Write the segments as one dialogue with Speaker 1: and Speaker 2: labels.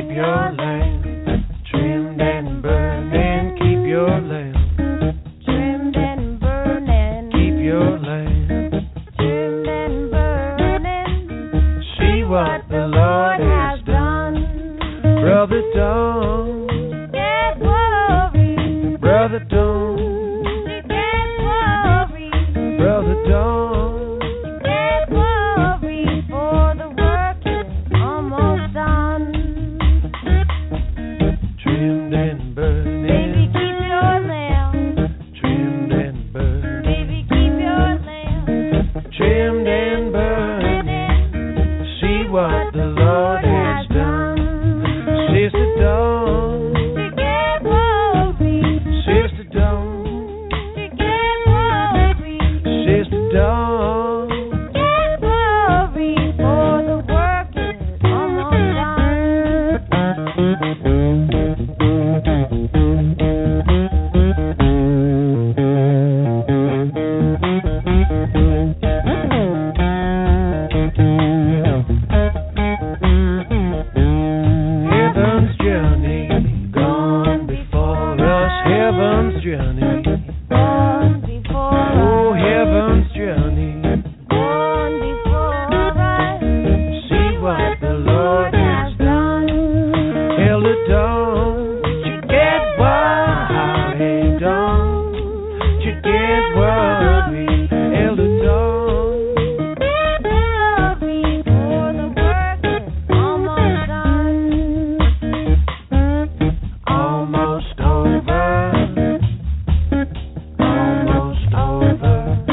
Speaker 1: keep your lamp trimmed and burning. Keep your lamp
Speaker 2: trimmed and burning.
Speaker 1: Keep your lamp
Speaker 2: trimmed and burning.
Speaker 1: See what the Lord has done. Brother, don't
Speaker 2: Get worried.
Speaker 1: Brother, don't
Speaker 2: Get worried.
Speaker 1: Brother, don't
Speaker 2: Get worried, for the work is almost done.
Speaker 1: trimmed and burning.
Speaker 2: Baby, keep your lamp.
Speaker 1: Trimmed and burning.
Speaker 2: Baby, keep your lamp.
Speaker 1: Trimmed and burning. See what the Lord has done. Sister, don't
Speaker 2: To get worried.
Speaker 1: Sister, don't
Speaker 2: To get worried.
Speaker 1: Sister, don't
Speaker 2: Get worried, for the work is almost
Speaker 1: Heaven's journey gone before us. Heaven's journey.
Speaker 2: gone before
Speaker 1: Oh,
Speaker 2: us.
Speaker 1: heaven's journey.
Speaker 2: Gone before us.
Speaker 1: See what the Lord has done. Elder, don't you get worried. Don't you get worried. Elder, don't
Speaker 2: Get worried, for the work is almost done.
Speaker 1: almost over. Almost over.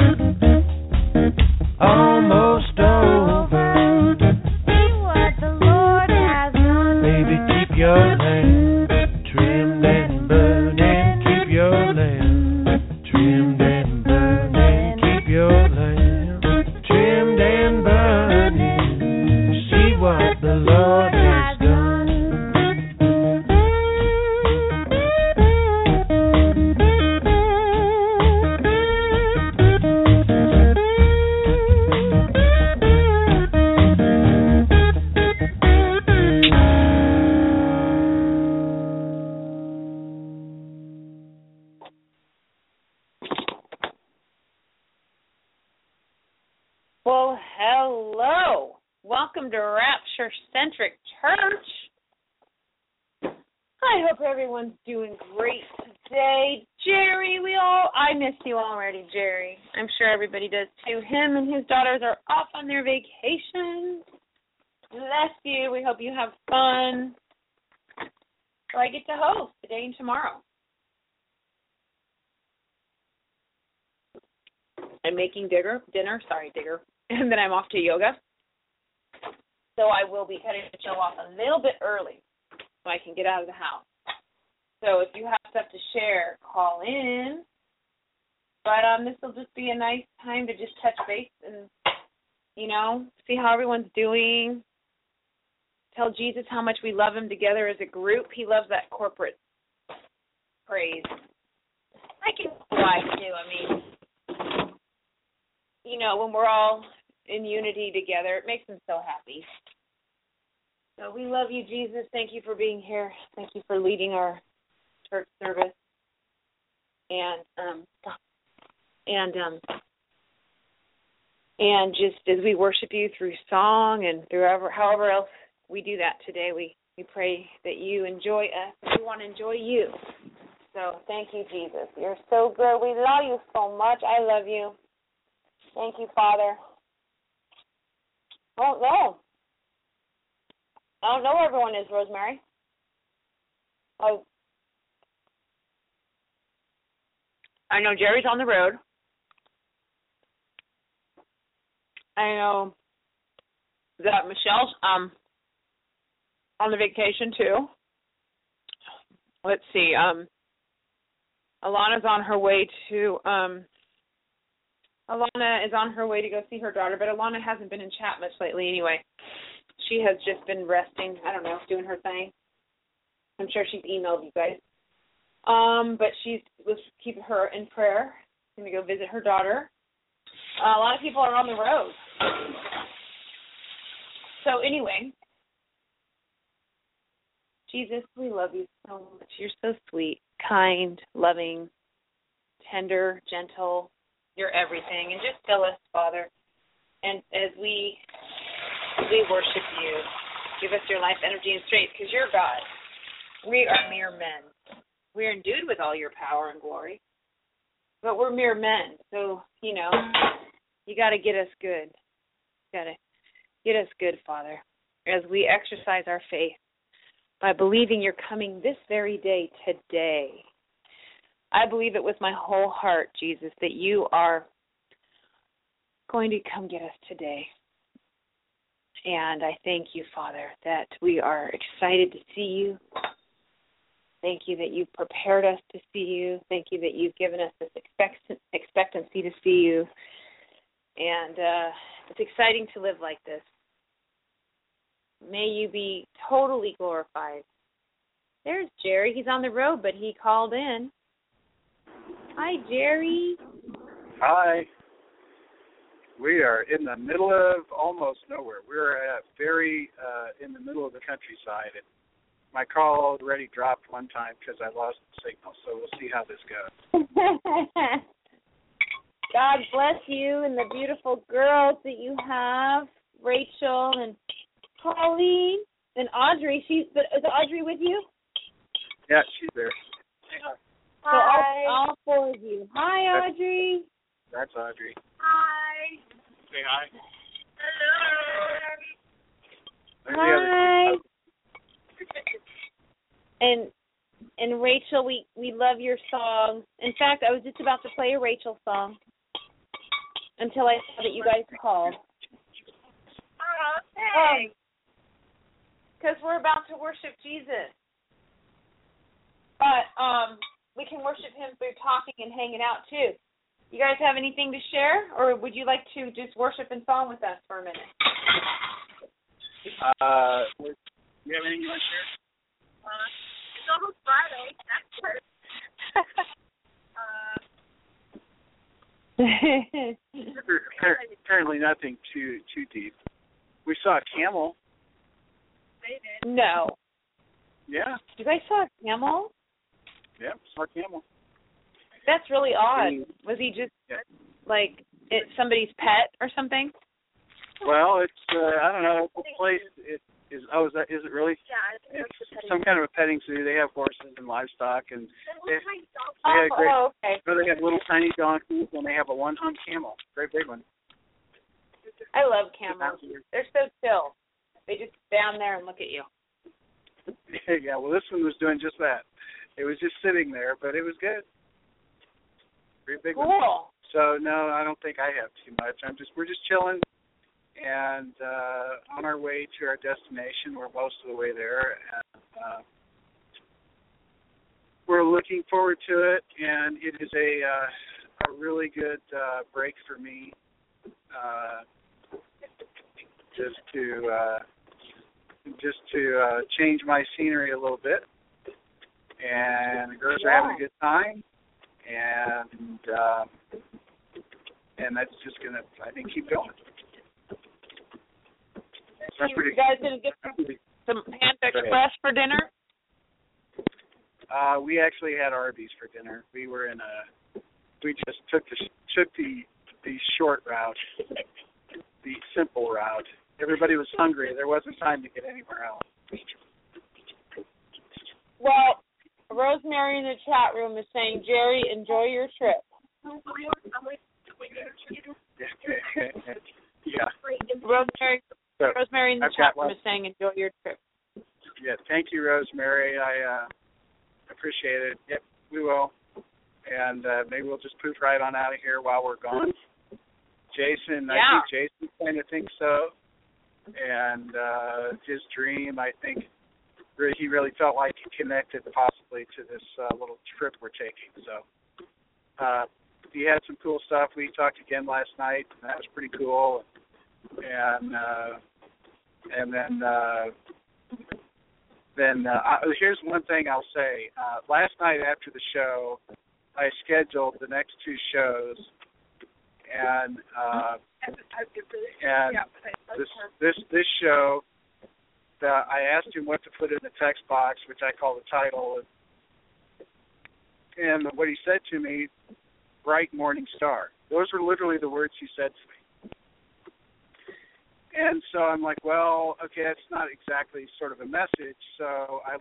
Speaker 1: Almost over.
Speaker 2: See what the Lord has done.
Speaker 1: Baby, keep your lamp trimmed and burning. Keep your lamp trimmed and burning. Keep your lamp trimmed and burning. See what the Lord has done.
Speaker 3: Well, hello. Welcome to Rapture Centric Church. I hope everyone's doing great today. Jerry, I missed you already, Jerry. I'm sure everybody does too. Him and his daughters are off on their vacation. Bless you. We hope you have fun. So I get to host today and tomorrow. I'm making dinner, and then I'm off to yoga. So I will be cutting the show off a little bit early so I can get out of the house. So if you have stuff to share, call in. But this will just be a nice time to just touch base and, see how everyone's doing. Tell Jesus how much we love him together as a group. He loves that corporate praise. I can see why, too. I mean, when we're all in unity together, it makes him so happy. So we love you, Jesus. Thank you for being here. Thank you for leading our church service. And just as we worship you through song and however else we do that today, we pray that you enjoy us. We want to enjoy you. So thank you, Jesus. You're so good. We love you so much. I love you. Thank you, Father. I don't know where everyone is, Rosemary. I know Jerry's on the road. I know that Michelle's on the vacation too. Let's see. Alana's on her way to Alana is on her way to go see her daughter, but Alana hasn't been in chat much lately anyway. She has just been resting, doing her thing. I'm sure she's emailed you guys. But let's keep her in prayer. She's going to go visit her daughter. A lot of people are on the road. So anyway, Jesus, we love you so much. You're so sweet, kind, loving, tender, gentle. You're everything. And just fill us, Father. And as we worship you, give us your life, energy, and strength, because you're God. We are mere men. We're endued with all your power and glory. But we're mere men. So, you got to get us good. You got to get us good, Father, as we exercise our faith by believing you're coming this very day today. I believe it with my whole heart, Jesus, that you are going to come get us today. And I thank you, Father, that we are excited to see you. Thank you that you've prepared us to see you. Thank you that you've given us this expectancy to see you. And it's exciting to live like this. May you be totally glorified. There's Jerry. He's on the road, but he called in. Hi, Jerry.
Speaker 4: Hi. We are in the middle of almost nowhere. We're very in the middle of the countryside. And my call already dropped one time because I lost the signal, so we'll see how this goes.
Speaker 3: God bless you and the beautiful girls that you have, Rachel and Pauline and Audrey. Is Audrey with you?
Speaker 4: Yeah, she's there.
Speaker 3: Hi. So all four of you. Hi, Audrey.
Speaker 4: That's Audrey.
Speaker 2: Hi.
Speaker 4: Say hi.
Speaker 2: Hello.
Speaker 3: Hi. And Rachel, we love your songs. In fact, I was just about to play a Rachel song until I saw that you guys called.
Speaker 2: Oh, thanks.
Speaker 3: Because we're about to worship Jesus. But we can worship him through talking and hanging out, too. You guys have anything to share, or would you like to just worship and song with us for a minute?
Speaker 4: You have anything you want to share?
Speaker 2: It's almost Friday. That's
Speaker 4: Apparently nothing too deep. We saw a camel.
Speaker 2: They did.
Speaker 3: No.
Speaker 4: Yeah.
Speaker 3: You guys saw a camel?
Speaker 4: Yeah, saw a camel.
Speaker 3: That's really odd. Was he just, somebody's pet or something?
Speaker 4: Well, it's, I don't know, the place, is it really?
Speaker 2: Yeah,
Speaker 4: It's some kind of a petting zoo. They have horses and livestock, and they have little tiny donkeys, and they have a one-ton camel, great big one.
Speaker 3: I love camels. They're so chill. They just stand there and look at you.
Speaker 4: Yeah, well, this one was doing just that. It was just sitting there, but it was good. Great big one.
Speaker 3: Cool.
Speaker 4: So no, I don't think I have too much. We're just chilling, and on our way to our destination. We're most of the way there, and we're looking forward to it. And it is a really good break for me, just to change my scenery a little bit. And the girls are having a good time, and that's just gonna, I think, keep going.
Speaker 3: You guys gonna get some Panda Express for dinner?
Speaker 4: We actually had Arby's for dinner. We just took the short route, the simple route. Everybody was hungry. There wasn't time to get anywhere else.
Speaker 3: Well, Rosemary in the chat room is saying, Jerry, enjoy your trip.
Speaker 4: Yeah.
Speaker 3: Rosemary in the chat room is saying, enjoy your trip.
Speaker 4: Yeah, thank you, Rosemary. I appreciate it. Yep, we will. And maybe we'll just poof right on out of here while we're gone. Jason, I think Jason kind of thinks so. And his dream, I think, he really felt like he connected possibly to this little trip we're taking. So he had some cool stuff. We talked again last night, and that was pretty cool. And then here's one thing I'll say. Last night after the show, I scheduled the next two shows, and this show I asked him what to put in the text box, which I call the title, and what he said to me, bright morning star. Those were literally the words he said to me. And so I'm like, well, okay, that's not exactly sort of a message. So I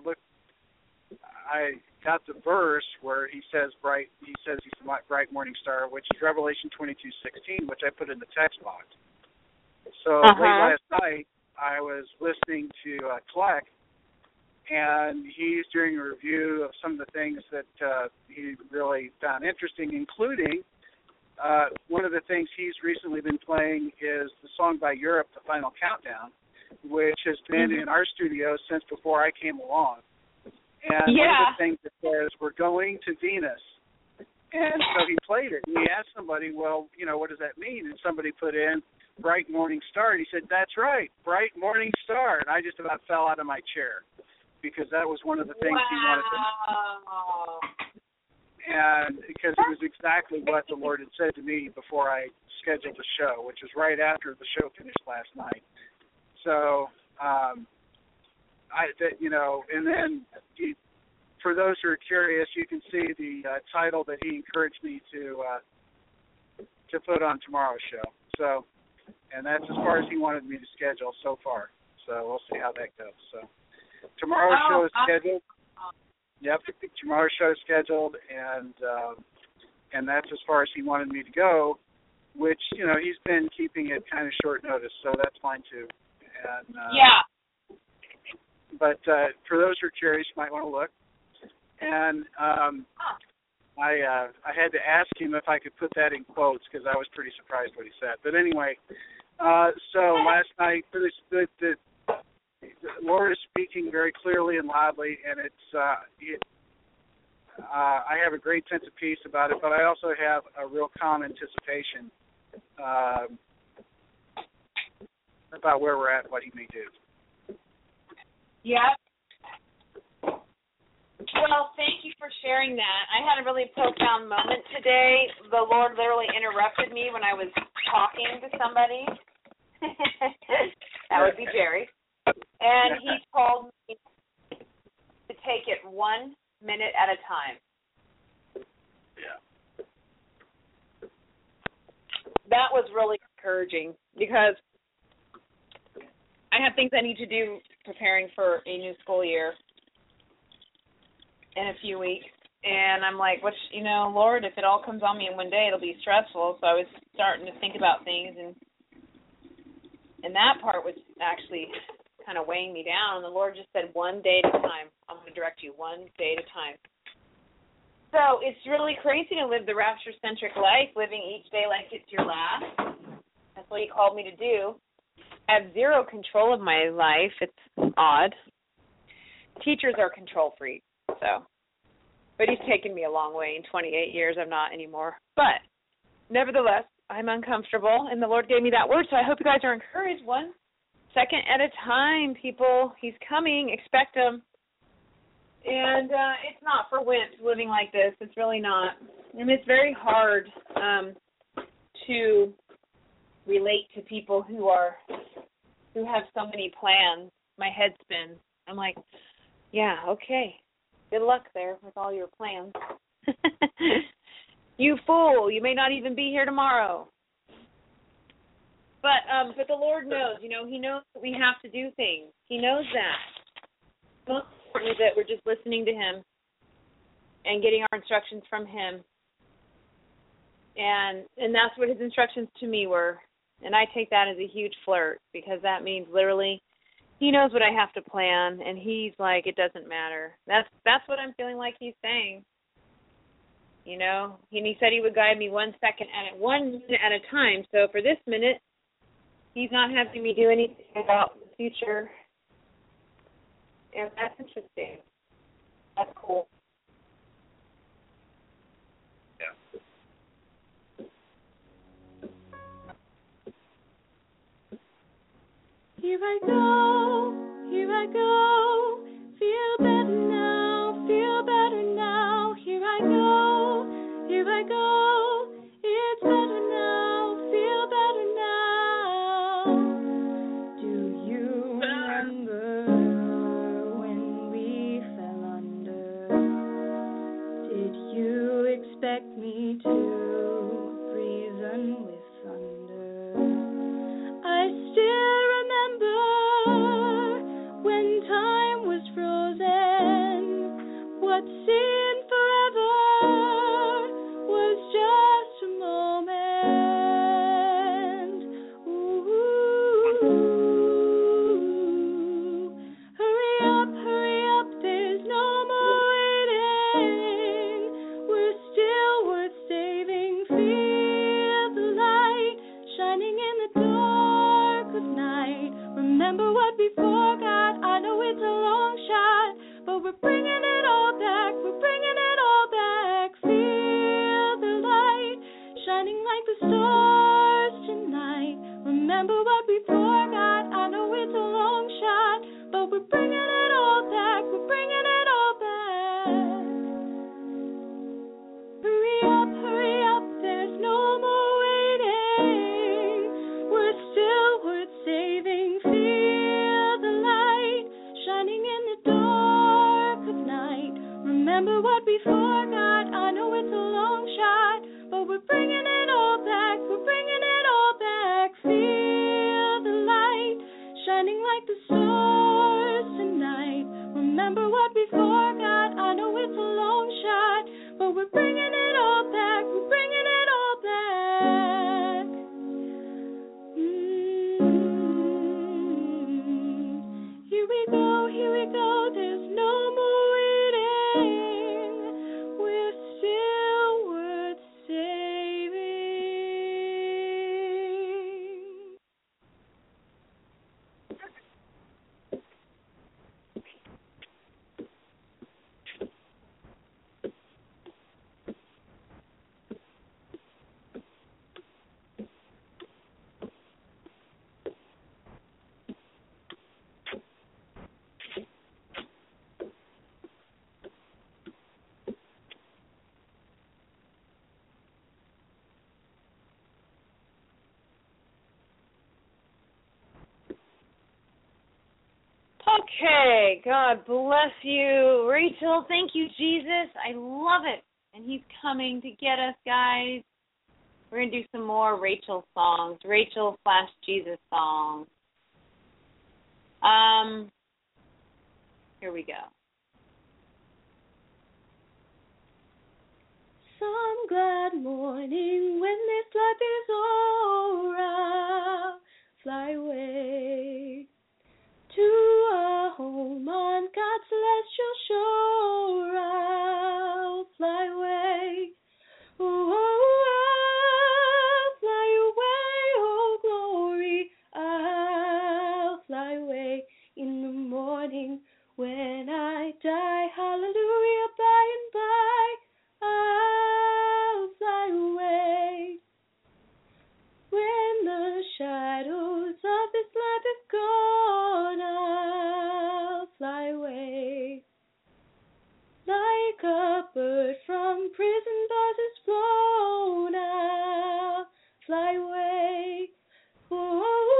Speaker 4: got the verse where he says he's a bright morning star, which is Revelation 22:16, which I put in the text box. So late last night, I was listening to Kleck, and he's doing a review of some of the things that he really found interesting, including one of the things he's recently been playing is the song by Europe, The Final Countdown, which has been in our studio since before I came along. And one of the things that says, we're going to Venus. And so he played it, and he asked somebody, well, what does that mean? And somebody put in bright morning star, and he said, that's right, bright morning star. And I just about fell out of my chair because that was one of the things he wanted to. And because it was exactly what the Lord had said to me before I scheduled the show, which was right after the show finished last night. So, and then for those who are curious, you can see the title that he encouraged me to put on tomorrow's show. So, and that's as far as he wanted me to schedule so far. So we'll see how that goes. So tomorrow's show is scheduled. Yep, tomorrow's show is scheduled, and that's as far as he wanted me to go, which, he's been keeping it kind of short notice, so that's fine too. And, But for those who are curious, you might want to look. And I had to ask him if I could put that in quotes because I was pretty surprised what he said. But anyway, so last night, the Lord is speaking very clearly and loudly, and I have a great sense of peace about it, but I also have a real calm anticipation about where we're at and what he may do.
Speaker 3: Yeah. Well, thank you for sharing that. I had a really profound moment today. The Lord literally interrupted me when I was talking to somebody. That would be Jerry. And he told me to take it 1 minute at a time.
Speaker 4: Yeah.
Speaker 3: That was really encouraging because I have things I need to do preparing for a new school year in a few weeks. And I'm like, Lord, if it all comes on me in one day, it'll be stressful. So I was starting to think about things, and that part was actually kind of weighing me down. And the Lord just said, 1 day at a time. I'm going to direct you 1 day at a time. So it's really crazy to live the rapture-centric life, living each day like it's your last. That's what he called me to do. I have zero control of my life. It's odd. Teachers are control freaks, so. But he's taken me a long way. In 28 years, I'm not anymore. But nevertheless, I'm uncomfortable, and the Lord gave me that word, so I hope you guys are encouraged 1 second at a time, people. He's coming. Expect him. And it's not for wimps living like this. It's really not. And it's very hard to relate to people who have so many plans. My head spins. I'm like, yeah, okay. Good luck there with all your plans. You fool, you may not even be here tomorrow. But the Lord knows, He knows that we have to do things. He knows that. Most importantly, that we're just listening to Him and getting our instructions from Him. And that's what His instructions to me were. And I take that as a huge flirt because that means literally He knows what I have to plan, and He's like, it doesn't matter. That's what I'm feeling like He's saying. And He said He would guide me 1 minute at a time. So for this minute, He's not having me do anything about the future. And that's interesting. That's cool.
Speaker 4: Yeah.
Speaker 2: Here I go, feel better now, here I go, it's better now, feel better now. Do you remember thought before, God. I know it's a long shot, but we're bringing it all back. We're bringing it all back. Here we go, here we go. There's no more waiting. We're still worth saving.
Speaker 3: Okay, God bless you. Rachel, thank you, Jesus. I love it. And he's coming to get us, guys. We're going to do some more Rachel songs, Rachel/Jesus songs. Here we go.
Speaker 2: Some glad morning when this life is over, I'll fly away to a home on God's celestial shore. I'll fly away. Oh, I'll fly away, oh glory. I'll fly away in the morning when I die. Hallelujah, by and by. I'll fly away. When the shadows of this life is gone, I'll fly away. Like a bird from prison bars is flown, I'll fly away. Oh,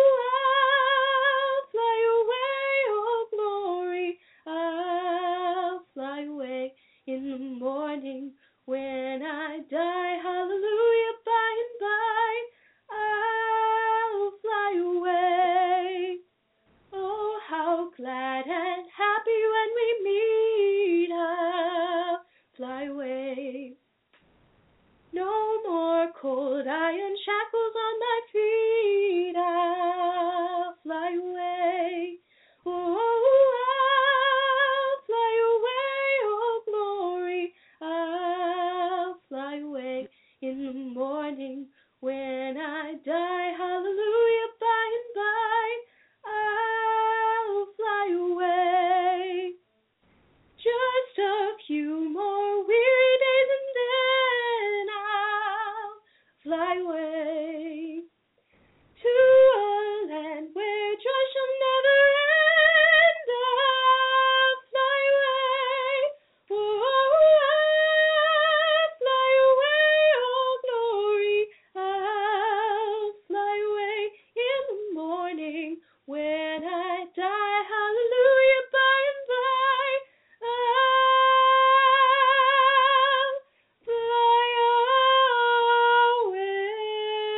Speaker 2: I'll fly away, oh glory. I'll fly away in the morning when I die. Hallelujah, by and by. I'll fly away. Oh, how glad and happy when we meet. I'll fly away. No more cold iron shackles on my feet. I'll fly away. Oh, I'll fly away, oh glory. I'll fly away in the morning when I die. Hallelujah, by and by. I'll fly away. Just a few more weary days and then I'll fly away to a land where joy shall never end. I'll fly away. Oh, I'll fly away, oh glory. I'll fly away in the morning when I die. Hallelujah, by and by. I'll fly away.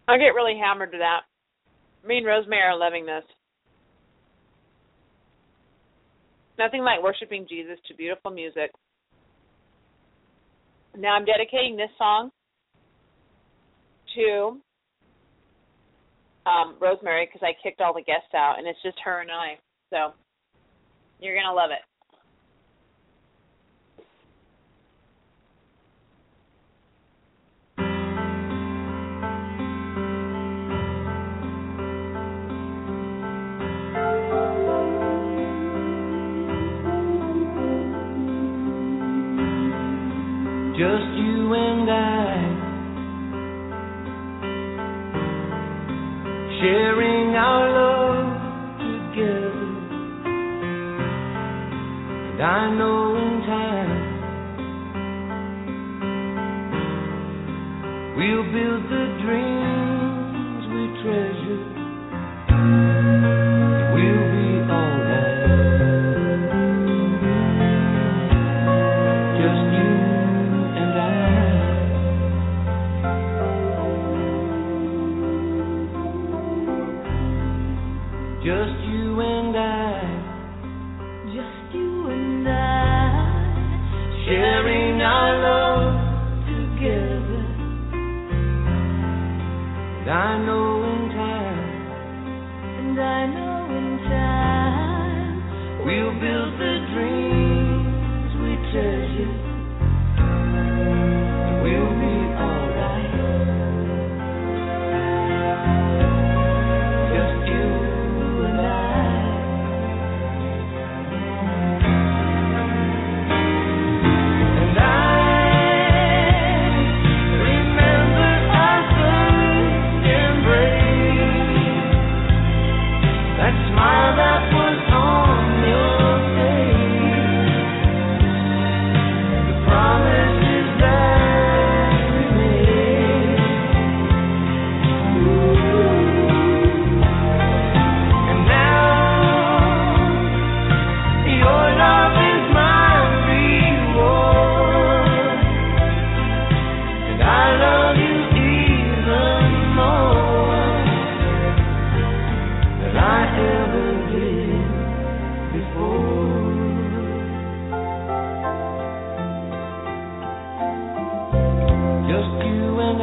Speaker 3: I get really hammered to that. Me and Rosemary are loving this. Nothing like worshiping Jesus to beautiful music. Now I'm dedicating this song to Rosemary because I kicked all the guests out, and it's just her and I. So you're going to love it.
Speaker 1: Just you and I, sharing our love together. And I know in time we'll build the dreams we treasure. We'll be alright. Just you and I. Just you and I. Just you and I. Sharing our love together. And I know in time. And I know in time. We'll build the dreams we treasure. We'll be alright. Just you and I. And I remember our first embrace. That smile that was on your face. The promises that we made. And now your love is my reward. And I love you even more than I ever did before. Just you and I.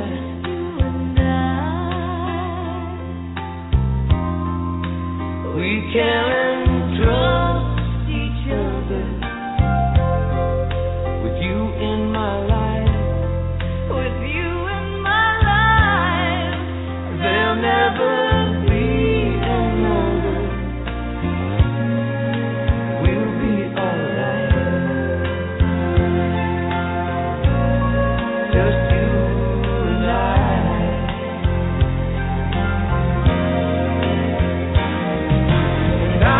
Speaker 1: We can trust each other. With you in my life. With you in my life. There'll never be another. We'll be alright. Just you and I. And I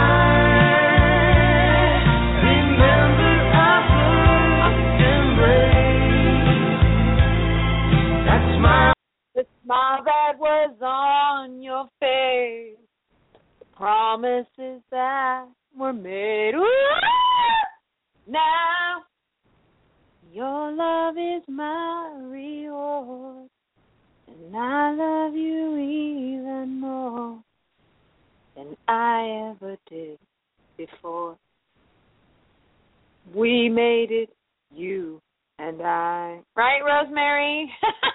Speaker 1: remember our first embrace. That smile.
Speaker 3: The smile that was on your face. The promises that were made. Ooh! Now, your love is my reward. And I love you even more than I ever did before. We made it, you and I. Right, Rosemary?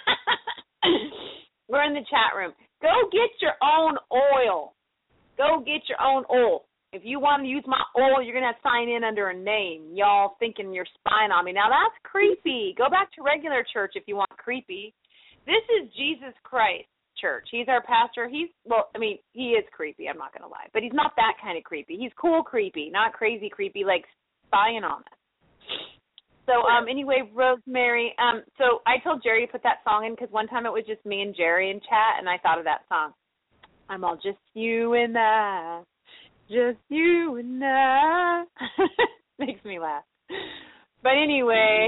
Speaker 3: We're in the chat room. Go get your own oil. Go get your own oil. If you want to use my oil, you're going to have to sign in under a name. Y'all thinking you're spying on me. Now, that's creepy. Go back to regular church if you want creepy. This is Jesus Christ Church. He's our pastor. He is creepy. I'm not going to lie. But he's not that kind of creepy. He's cool creepy, not crazy creepy, like spying on us. So, anyway, Rosemary, so I told Jerry to put that song in because one time it was just me and Jerry in chat, and I thought of that song. I'm all just you and I. Just you and I. Makes me laugh. But anyway,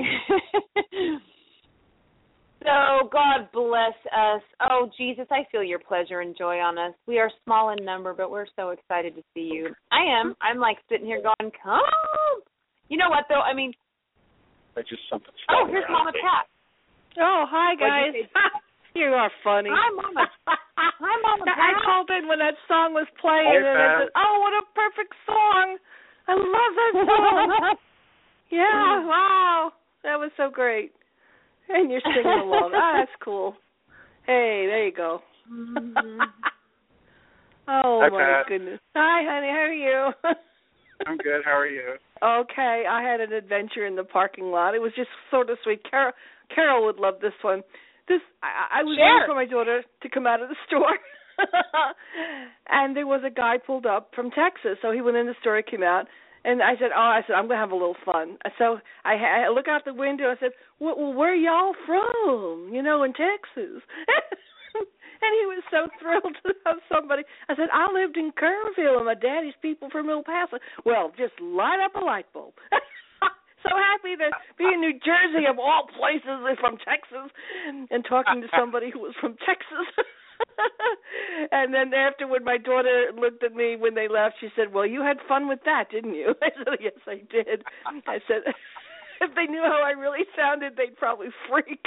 Speaker 3: so God bless us. Oh, Jesus, I feel your pleasure and joy on us. We are small in number, but we're so excited to see you. I am. I'm like sitting here going, come. You know what, though? I mean.
Speaker 4: That's just something.
Speaker 3: Oh, here's Mama Pat.
Speaker 2: Oh, hi, guys.
Speaker 5: You are funny.
Speaker 6: Hi, Mama. Hi, Mama.
Speaker 5: I called in when that song was playing, and I said, "Oh, what a perfect song! I love that song." Yeah, wow, that was so great. And you're singing along. That's cool. Hey, there you go.
Speaker 6: Mm-hmm.
Speaker 5: Oh,
Speaker 4: Hi,
Speaker 5: my
Speaker 4: Pat.
Speaker 5: goodness. Hi, honey. How are you?
Speaker 4: I'm good. How are you?
Speaker 5: Okay, I had an adventure in the parking lot. It was just sort of sweet. Carol would love this one. I was waiting for my daughter to come out of the store, and there was a guy pulled up from Texas. So he went in the store, he came out, and I said, I'm going to have a little fun. So I look out the window. I said, well, where are y'all from? You know, in Texas. And he was so thrilled to have somebody. I said, I lived in Kernville, and my daddy's people from El Paso. Well, just light up a light bulb. So happy to be in New Jersey, of all places, from Texas, and talking to somebody who was from Texas. And then afterward, my daughter looked at me when they left. She said, well, you had fun with that, didn't you? I said, yes, I did. I said, if they knew how I really sounded, they'd probably freak.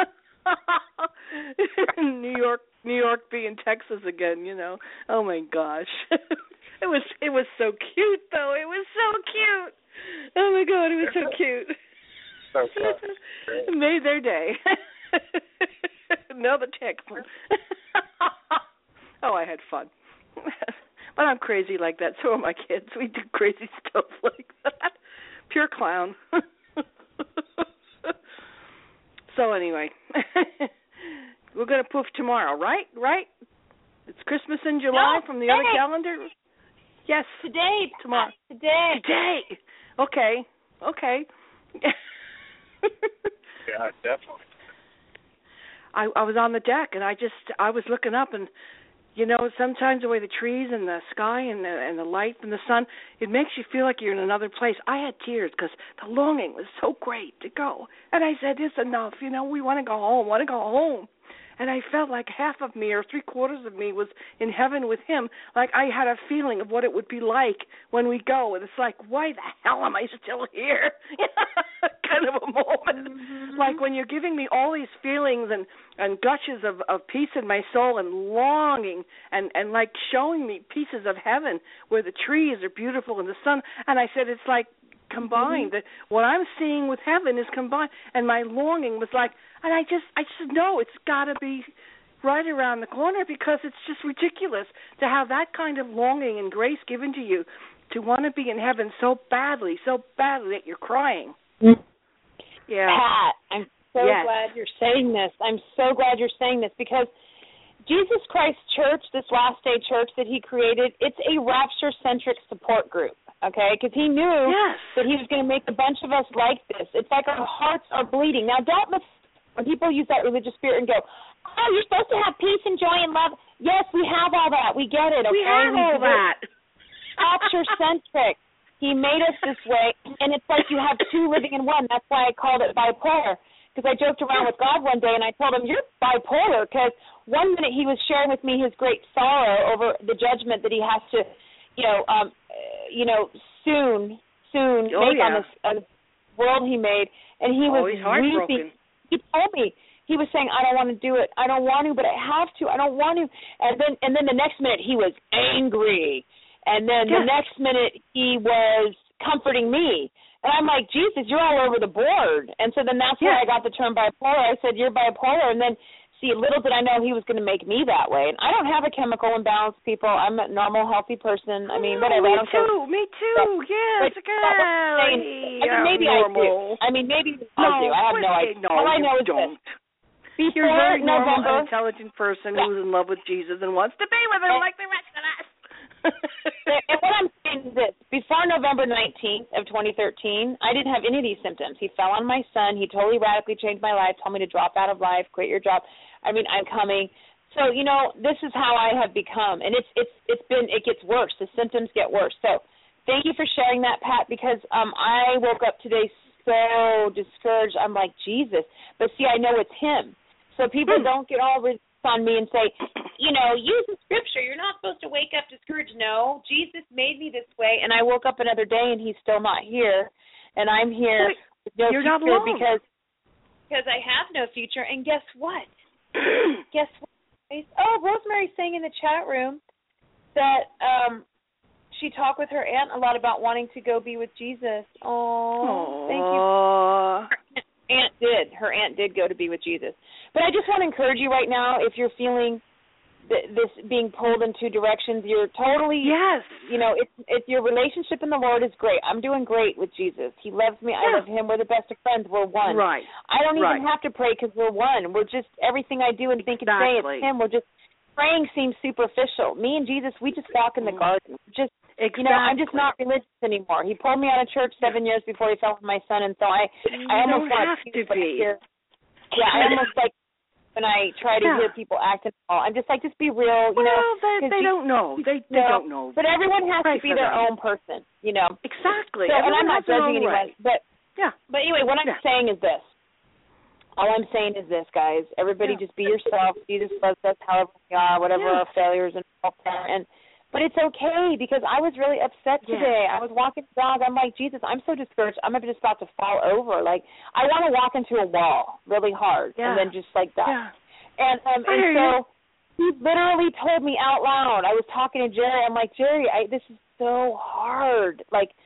Speaker 5: New York being Texas again, you know. Oh my gosh. It was so cute though. It was so cute. Oh my God, it was so cute.
Speaker 4: So fun.
Speaker 5: It made their day. Another Texan. Oh, I had fun. But I'm crazy like that. So are my kids. We do crazy stuff like that. Pure clown. So anyway, we're going to poof tomorrow, right? Right? It's Christmas in July from the other calendar? Yes.
Speaker 6: Today.
Speaker 5: Tomorrow.
Speaker 6: Today.
Speaker 5: Okay.
Speaker 4: Yeah, definitely.
Speaker 5: I was on the deck, and I was looking up, and you know, sometimes the way the trees and the sky and the light from the sun, it makes you feel like you're in another place. I had tears because the longing was so great to go. And I said, it's enough. You know, we want to go home. And I felt like half of me or three-quarters of me was in heaven with him. Like I had a feeling of what it would be like when we go. And it's like, why the hell am I still here? Kind of a moment. Mm-hmm. Like when you're giving me all these feelings and gushes of peace in my soul and longing and like showing me pieces of heaven where the trees are beautiful and the sun. And I said, it's like combined. Mm-hmm. What I'm seeing with heaven is combined. And my longing was like, and I just know it's got to be right around the corner because it's just ridiculous to have that kind of longing and grace given to you to want to be in heaven so badly that you're crying.
Speaker 6: Mm-hmm.
Speaker 5: Yeah.
Speaker 6: Pat, I'm so glad you're saying this. I'm so glad you're saying this because Jesus Christ Church, this last day church that he created, it's a rapture-centric support group. Okay, because he knew that he was going to make a bunch of us like this. It's like our hearts are bleeding. Now, don't when people use that religious spirit and go, oh, you're supposed to have peace and joy and love. Yes, we have all that. We get it. Okay?
Speaker 5: We have all that.
Speaker 6: Rapture-centric. He made us this way, and it's like you have two living in one. That's why I called it bipolar, because I joked around with God one day, and I told him, you're bipolar, because one minute he was sharing with me his great sorrow over the judgment that he has to, soon make on this world he made, and he was weeping. He told me, he was saying, I don't want to do it. I don't want to, but I have to. I don't want to. And then the next minute he was angry. And then the next minute he was comforting me. And I'm like, Jesus, you're all over the board. And so then that's where I got the term bipolar. I said, you're bipolar. And then, see, little did I know he was going to make me that way. And I don't have a chemical imbalance, people. I'm a normal, healthy person. I mean, whatever.
Speaker 5: Me too. Yes, girl.
Speaker 6: Maybe normal. I do. I mean, maybe I do. I have no idea.
Speaker 5: No,
Speaker 6: all I know is
Speaker 5: don't.
Speaker 6: This.
Speaker 5: You're a very normal, intelligent person who's in love with Jesus and wants to be with him like the rest of us.
Speaker 6: And what I'm saying is this. Before November 19th of 2013, I didn't have any of these symptoms. He fell on my son. He totally radically changed my life, told me to drop out of life, quit your job. I mean, I'm coming. So, this is how I have become. And it gets worse. The symptoms get worse. So thank you for sharing that, Pat, because I woke up today so discouraged. I'm like, Jesus. But see, I know it's him. So people don't get all on me and say, use the scripture. You're not supposed to wake up discouraged. No, Jesus made me this way, and I woke up another day, and he's still not here, and I'm here with no
Speaker 5: future
Speaker 6: because I have no future. And guess what? Guess what? Oh, Rosemary's saying in the chat room that she talked with her aunt a lot about wanting to go be with Jesus. Oh, thank you. Her aunt did go to be with Jesus. But I just want to encourage you right now, if you're feeling this being pulled in two directions, you're totally, it's your relationship in the Lord is great. I'm doing great with Jesus. He loves me. I love him. We're the best of friends. We're one.
Speaker 5: Right.
Speaker 6: I don't even have to pray because we're one. We're just, everything I do and think and say, it's him. We're just, praying seems superficial. Me and Jesus, we just walk in the garden. Just, I'm just not religious anymore. He pulled me out of church 7 years before he fell with my son, and so I almost want to be. Yeah, I almost like when I try to hear people acting. I'm just like, just be real.
Speaker 5: They don't know. They don't know.
Speaker 6: But everyone has to be their own person.
Speaker 5: Exactly.
Speaker 6: So, and I'm not judging anyone. But anyway, what I'm saying is this. All I'm saying is this, guys. Everybody just be yourself. Jesus loves us however we are, whatever our failures and all that. But it's okay, because I was really upset today. I was walking the dog. I'm like, Jesus, I'm so discouraged. I'm just about to fall over. Like, I want to walk into a wall really hard and then just like that. Yeah. And so he literally told me out loud. I was talking to Jerry. I'm like, Jerry, this is so hard. Like,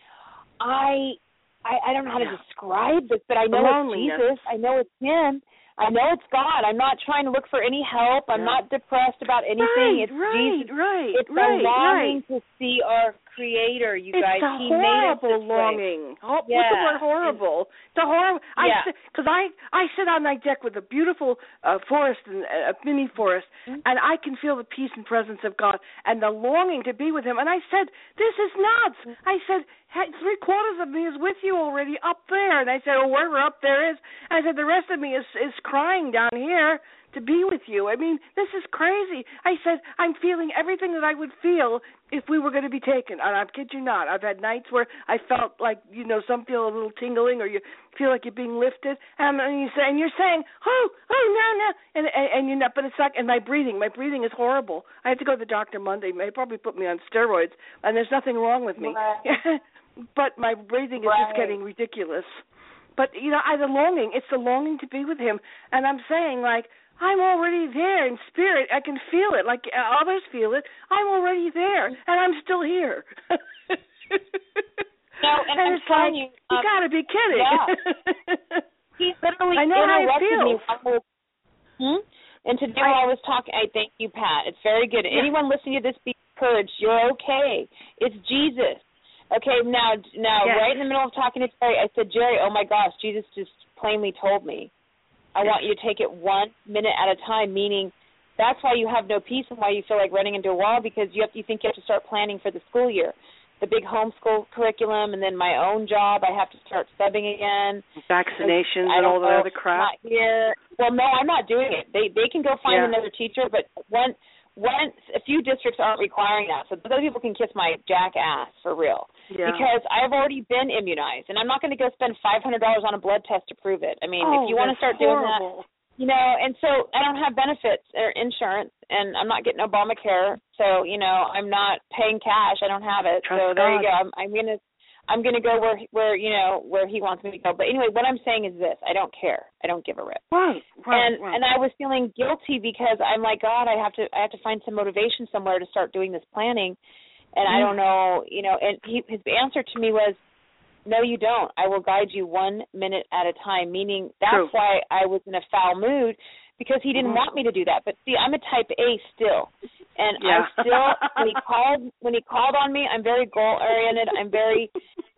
Speaker 6: I don't know how to describe this, but I know it's Jesus. I know it's him. I know it's God. I'm not trying to look for any help. I'm not depressed about anything. It's Jesus. It's a longing to see our Creator, you guys.
Speaker 5: He made us this longing. What's the word horrible? It's a horrible. Because I sit on my deck with a beautiful forest, a mini forest, and I can feel the peace and presence of God and the longing to be with Him. And I said, this is nuts. I said, 3/4 of me is with you already up there. And I said, wherever up there is. I said, the rest of me is crying down here to be with you. I mean, this is crazy. I said, I'm feeling everything that I would feel if we were going to be taken. And I kid you not. I've had nights where I felt like, some feel a little tingling, or you feel like you're being lifted. And you're saying, no. And you're not, but it's like, and my breathing is horrible. I have to go to the doctor Monday. They probably put me on steroids, and there's nothing wrong with me. But my breathing is just getting ridiculous. But, it's the longing to be with Him. And I'm saying, like, I'm already there in spirit. I can feel it, like others feel it. I'm already there, and I'm still here.
Speaker 6: And I'm telling you,
Speaker 5: you got to be kidding.
Speaker 6: Yeah. He literally
Speaker 5: I know how it
Speaker 6: feels.
Speaker 5: Me.
Speaker 6: And today while I was talking, I thank you, Pat. It's very good. Yeah. Anyone listening to this, be encouraged. You're okay. It's Jesus. Okay, now, right in the middle of talking to Jerry, I said, Jerry, oh my gosh, Jesus just plainly told me, I want you to take it 1 minute at a time, meaning that's why you have no peace and why you feel like running into a wall, because you think you have to start planning for the school year. The big homeschool curriculum, and then my own job, I have to start subbing again.
Speaker 5: Vaccinations and all the other crap.
Speaker 6: Not here. Well, no, I'm not doing it. They can go find another teacher, but a few districts aren't requiring that, so those people can kiss my jackass for real. Yeah. Because I've already been immunized, and I'm not going to go spend $500 on a blood test to prove it. I mean, if you want to start doing that, and so I don't have benefits or insurance, and I'm not getting Obamacare, so I'm not paying cash. I don't have it.
Speaker 5: Trust
Speaker 6: so there
Speaker 5: God.
Speaker 6: You go. I'm gonna go where He wants me to go. But anyway, what I'm saying is this: I don't care. I don't give a rip.
Speaker 5: Right.
Speaker 6: And I was feeling guilty because I'm like, God, I have to find some motivation somewhere to start doing this planning. And I don't know, and his answer to me was, no, you don't. I will guide you 1 minute at a time, meaning that's why I was in a foul mood, because he didn't want me to do that. But see, I'm a type A still. And I still, when he called on me, I'm very goal-oriented. I'm very,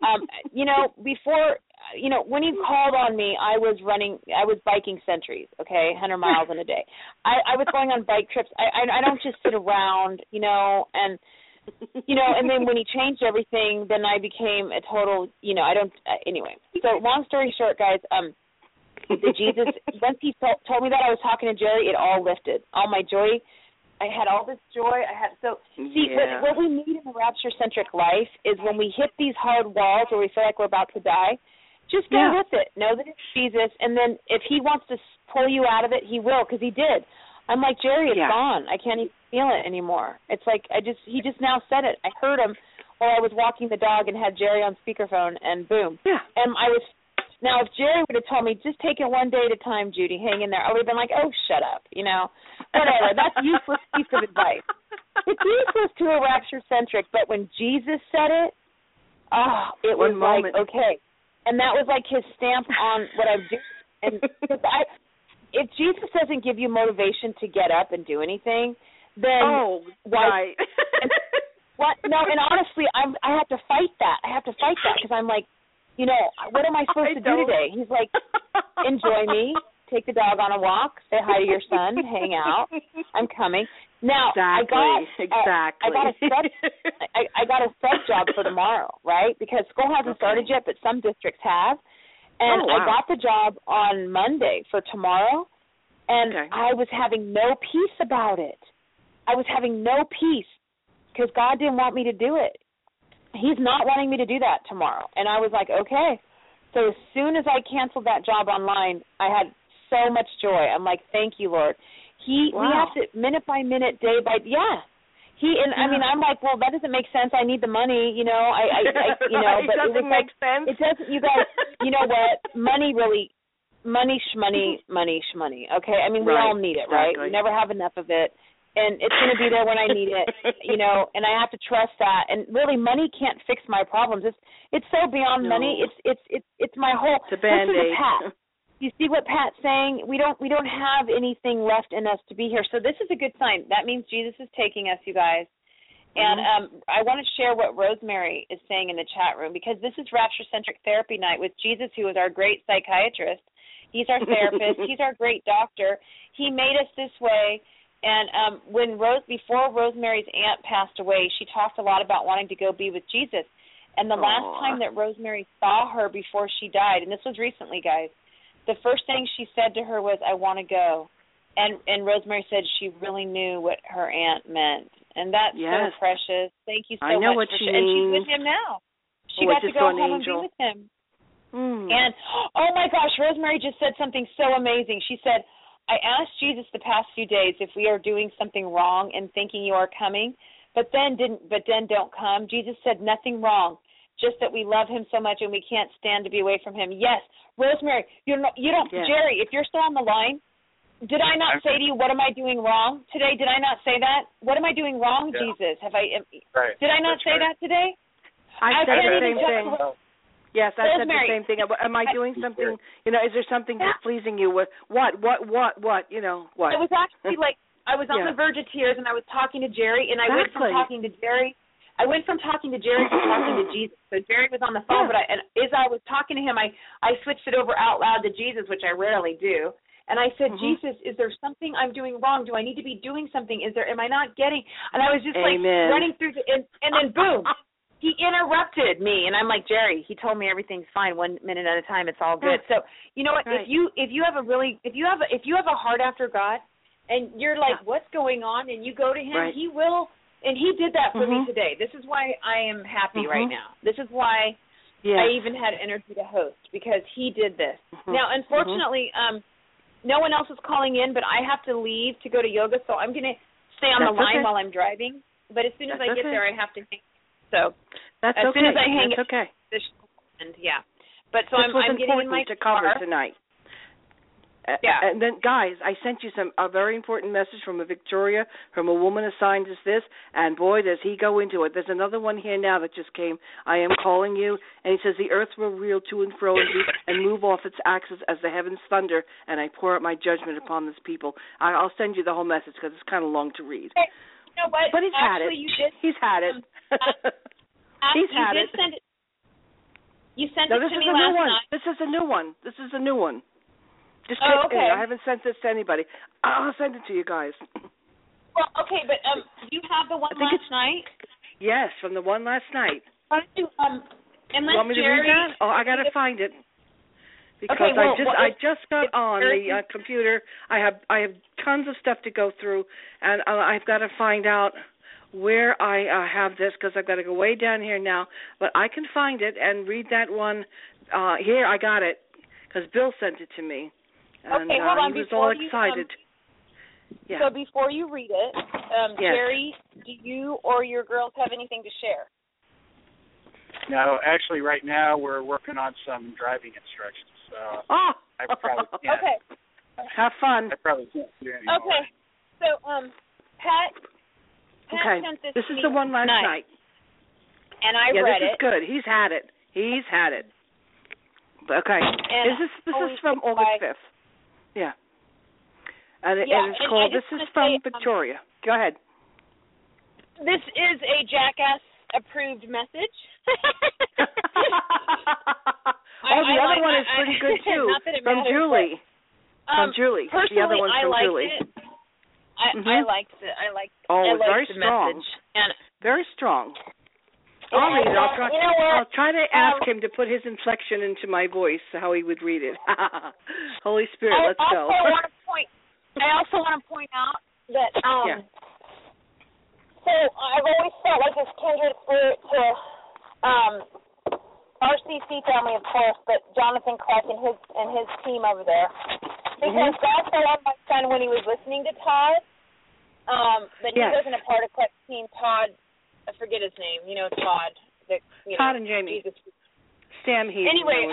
Speaker 6: when he called on me, I was biking centuries, 100 miles in a day. I was going on bike trips. I don't just sit around, and and then when he changed everything, then I became a total, anyway. So long story short, guys, the Jesus, once he told me that, I was talking to Jerry, it all lifted. All my joy, I had all this joy. What we need in the rapture-centric life is when we hit these hard walls where we feel like we're about to die, just go with it. Know that it's Jesus, and then if He wants to pull you out of it, He will, because He did. I'm like, Jerry, it's gone. I can't even feel it anymore. It's like he just now said it. I heard him while I was walking the dog and had Jerry on speakerphone, and boom. Yeah. And I was Now, if Jerry would have told me, just take it one day at a time, Judy, hang in there, I would have been like, oh, shut up, whatever. That's useless piece of advice. It's useless to a rapture-centric, but when Jesus said it, it was like, okay. And that was like his stamp on what I'm doing. And if Jesus doesn't give you motivation to get up and do anything, then
Speaker 5: why?
Speaker 6: What? No, and honestly, I have to fight that. Because I'm like, what am I supposed to do today? He's like, enjoy me, take the dog on a walk, say hi to your son, hang out. I'm coming. Now,
Speaker 5: exactly.
Speaker 6: I got a sub job for tomorrow, right? Because school hasn't started yet, but some districts have. And I got the job on Monday for tomorrow, and I was having no peace about it. I was having no peace because God didn't want me to do it. He's not wanting me to do that tomorrow. And I was like, okay. So as soon as I canceled that job online, I had so much joy. I'm like, thank you, Lord. We have to minute by minute, day by I mean, I'm like, well, that doesn't make sense. I need the money,
Speaker 5: It
Speaker 6: but
Speaker 5: doesn't make sense.
Speaker 6: It doesn't. You guys, you know what? Money, shmoney. Okay, I mean, we all need it, right? We never have enough of it, and it's going to be there when I need it, And I have to trust that. And really, money can't fix my problems. It's so beyond money. It's my whole.
Speaker 5: It's a Band-Aid.
Speaker 6: Pat. You see what Pat's saying? We don't have anything left in us to be here. So this is a good sign. That means Jesus is taking us, you guys. And I want to share what Rosemary is saying in the chat room, because this is Rapture-Centric Therapy Night with Jesus, who is our great psychiatrist. He's our therapist. He's our great doctor. He made us this way. And before Rosemary's aunt passed away, she talked a lot about wanting to go be with Jesus. And the last time that Rosemary saw her before she died, and this was recently, guys, the first thing she said to her was, I want to go. And Rosemary said she really knew what her aunt meant. And that's so precious. Thank you so much.
Speaker 5: I know what she means.
Speaker 6: And she's with him now. She got to go home and be with him. And, oh, my gosh, Rosemary just said something so amazing. She said, I asked Jesus the past few days if we are doing something wrong and thinking you are coming, but then don't come. Jesus said nothing wrong, just that we love him so much and we can't stand to be away from him. Yes, Rosemary, you don't, Jerry, if you're still on the line, did I not say to you, what am I doing wrong today? Did I not say that? What am I doing wrong, Jesus? Did I not say that today?
Speaker 5: I said the same thing. Yes, I said the same thing. Am I doing something, is there something displeasing you? What? What? What? It
Speaker 6: was actually like, I was on the verge of tears and I was talking to Jerry, and I went from talking to Jerry to talking to Jesus. So Jerry was on the phone, but as I was talking to him, I switched it over out loud to Jesus, which I rarely do. And I said, Jesus, is there something I'm doing wrong? Do I need to be doing something? Am I not getting? And I was just running through and then boom, he interrupted me, and I'm like, Jerry, he told me everything's fine. 1 minute at a time, it's all good. So you know what? Right. If you have a heart after God, and you're like, what's going on? And you go to him, he will. And he did that for me today. This is why I am happy right now. This is why I even had energy to host, because he did this. Now, unfortunately, no one else is calling in, but I have to leave to go to yoga, so I'm going to stay on the line while I'm driving. But as soon as I get there, I have to hang. So as soon as I hang it, this and But so I'm getting in my
Speaker 5: to cover tonight. And then, guys, I sent you a very important message from a Victoria, from a woman assigned as this, and boy, does he go into it. There's another one here now that just came. I am calling you, and he says, the earth will reel to and fro and move off its axis as the heavens thunder, and I pour out my judgment upon this people. I'll send you the whole message because it's kind of long to read.
Speaker 6: Hey, you know what?
Speaker 5: But he's had it. He's had it. He's had it.
Speaker 6: You sent it to me last night.
Speaker 5: This is a new one. Just
Speaker 6: okay.
Speaker 5: I haven't sent this to anybody. I'll send it to you guys.
Speaker 6: Well, okay, but do you have the one last night?
Speaker 5: Yes, from the one last night.
Speaker 6: Why don't you,
Speaker 5: you want me to read that? Oh, I got to find it. Because I just got on the computer. I have tons of stuff to go through, and I've got to find out where I have this, because I've got to go way down here now. But I can find it and read that one. Here, I got it, because Bill sent it to me. And
Speaker 6: okay, hold on.
Speaker 5: He was all excited.
Speaker 6: So before you read it, Jerry, do you or your girls have anything to share?
Speaker 4: No, actually, right now we're working on some driving instructions. So
Speaker 5: Oh.
Speaker 4: I probably can't.
Speaker 6: Okay.
Speaker 5: Have fun.
Speaker 4: I probably can't do it anymore.
Speaker 6: Okay. So, Pat
Speaker 5: Okay.
Speaker 6: sent this
Speaker 5: This
Speaker 6: to
Speaker 5: is
Speaker 6: me
Speaker 5: the one last night.
Speaker 6: and I
Speaker 5: Yeah,
Speaker 6: read
Speaker 5: this
Speaker 6: it.
Speaker 5: is good. He's had it. Okay.
Speaker 6: And
Speaker 5: This is from August 5th. Yeah. And it's called, this is from Victoria. Go ahead.
Speaker 6: This is a Jackass-approved message.
Speaker 5: The other one is pretty good, too, from Julie. From Julie. The other one's from Julie.
Speaker 6: I liked it. I liked
Speaker 5: very
Speaker 6: the
Speaker 5: strong.
Speaker 6: message. And
Speaker 5: very strong. I'll read it. I'll try to ask him to put his inflection into my voice, how he would read it. Holy Spirit, let's go.
Speaker 6: I also want to point out that so I've always felt like this kindred spirit to RCC family, of course, but Jonathan Clark and his team over there. Because God fell on my son when he was listening to Todd, but he wasn't a part of Clark's team. Todd, I forget his name. You know, Todd.
Speaker 5: Todd and Jamie. Sam Heath.
Speaker 6: Anyway,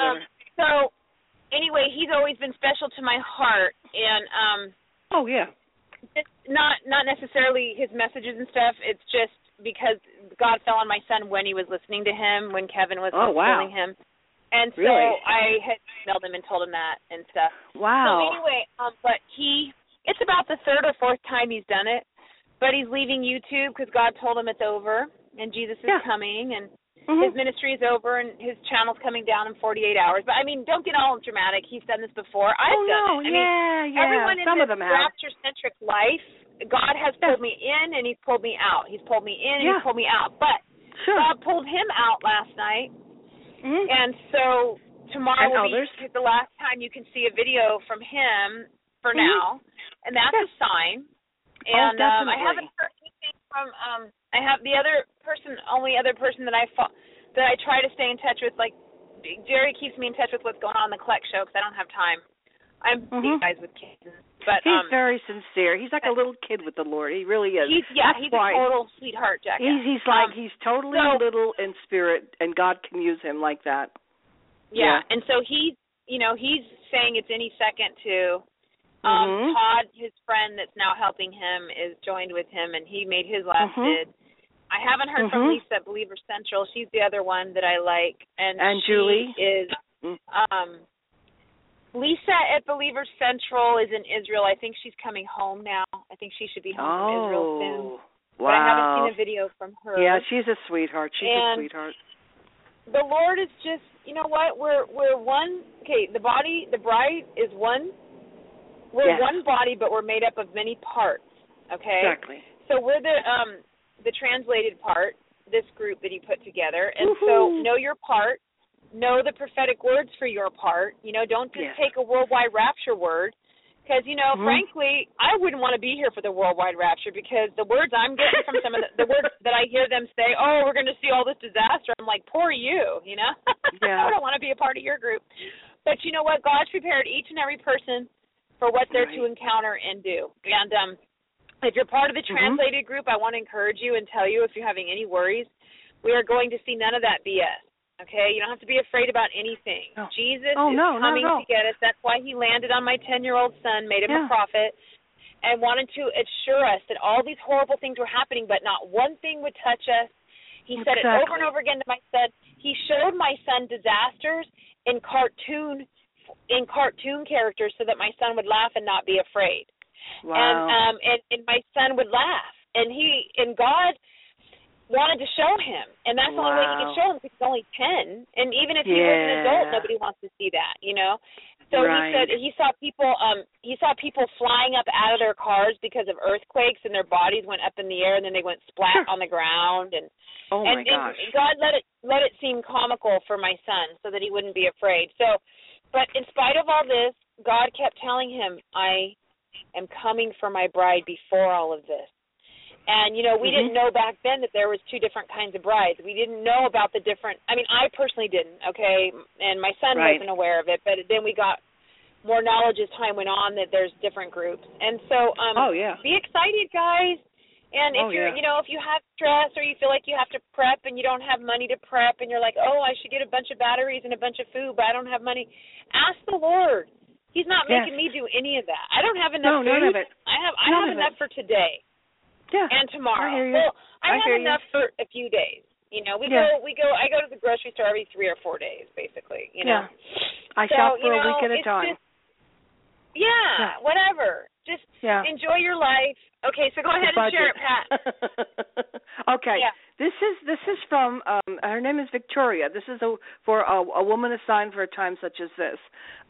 Speaker 6: he's always been special to my heart, and it's not necessarily his messages and stuff. It's just because God fell on my son when he was listening to him, when Kevin was homeschooling him. And so I had emailed him and told him that and stuff.
Speaker 5: Wow.
Speaker 6: So anyway, but it's about the third or fourth time he's done it, but he's leaving YouTube because God told him it's over and Jesus is coming and his ministry is over and his channel's coming down in 48 hours. But, I mean, don't get all dramatic. He's done this before. I've done it. I mean, everyone in
Speaker 5: some
Speaker 6: this
Speaker 5: of them have.
Speaker 6: rapture-centric life, God has pulled me in and he's pulled me out. He's pulled me in and he's pulled me out. But God pulled him out last night. And so tomorrow will be the last time you can see a video from him for now. And that's a sign. And I haven't heard anything from I have the only other person that I try to stay in touch with, like Jerry keeps me in touch with what's going on in the Collect show because I don't have time. I'm big guys with kids. But
Speaker 5: he's very sincere. He's like a little kid with the Lord. He really is.
Speaker 6: He's a total sweetheart, Jack.
Speaker 5: He's totally little in spirit, and God can use him like that.
Speaker 6: Yeah. And so he's saying it's any second to. Todd, his friend that's now helping him, is joined with him, and he made his last bid. I haven't heard from Lisa at Believer Central. She's the other one that I like. And she
Speaker 5: Julie
Speaker 6: is Lisa at Believer Central is in Israel. I think she's coming home now. I think she should be home from Israel soon.
Speaker 5: Wow.
Speaker 6: But I haven't seen a video from her.
Speaker 5: Yeah, she's a sweetheart. The
Speaker 6: Lord is just, you know what? We're one. Okay, the bride is one. We're one body, but we're made up of many parts. Okay.
Speaker 5: Exactly.
Speaker 6: So we're the translated part. This group that he put together, and so know your part. Know the prophetic words for your part. You know, don't just take a worldwide rapture word. Because, frankly, I wouldn't want to be here for the worldwide rapture because the words I'm getting from some of the words that I hear them say, oh, we're going to see all this disaster. I'm like, poor you, I don't want to be a part of your group. But you know what? God's prepared each and every person for what they're to encounter and do. And if you're part of the translated group, I want to encourage you and tell you if you're having any worries, we are going to see none of that BS. Okay, you don't have to be afraid about anything.
Speaker 5: No.
Speaker 6: Jesus is coming to get us. That's why he landed on my 10-year-old son, made him a prophet, and wanted to assure us that all these horrible things were happening, but not one thing would touch us. He said it over and over again to my son. He showed my son disasters in cartoon characters so that my son would laugh and not be afraid.
Speaker 5: Wow.
Speaker 6: And my son would laugh, and God wanted to show him, and that's the only way he could show him because he's only 10, and even if he was an adult, nobody wants to see that, So he said he saw people flying up out of their cars because of earthquakes, and their bodies went up in the air, and then they went splat on the ground, and
Speaker 5: gosh.
Speaker 6: And God let it seem comical for my son so that he wouldn't be afraid. So, but in spite of all this, God kept telling him, I am coming for my bride before all of this. And, we didn't know back then that there was two different kinds of brides. We didn't know about the different – I mean, I personally didn't, okay, and my son wasn't aware of it. But then we got more knowledge as time went on that there's different groups. And so be excited, guys. And if you're if you have stress, or you feel like you have to prep and you don't have money to prep, and you're like, oh, I should get a bunch of batteries and a bunch of food, but I don't have money, ask the Lord. He's not making me do any of that. I don't have enough food.
Speaker 5: None of it.
Speaker 6: I have enough for today.
Speaker 5: Yeah.
Speaker 6: And tomorrow.
Speaker 5: I hear you.
Speaker 6: Well, I have enough for a few days. You know, I go to the grocery store every 3 or 4 days, basically. You know.
Speaker 5: Yeah. I shop for a week at a time.
Speaker 6: Whatever. Just enjoy your life. Okay, so go ahead and share it, Pat.
Speaker 5: Okay. Yeah. This is from her name is Victoria. This is for a woman assigned for a time such as this.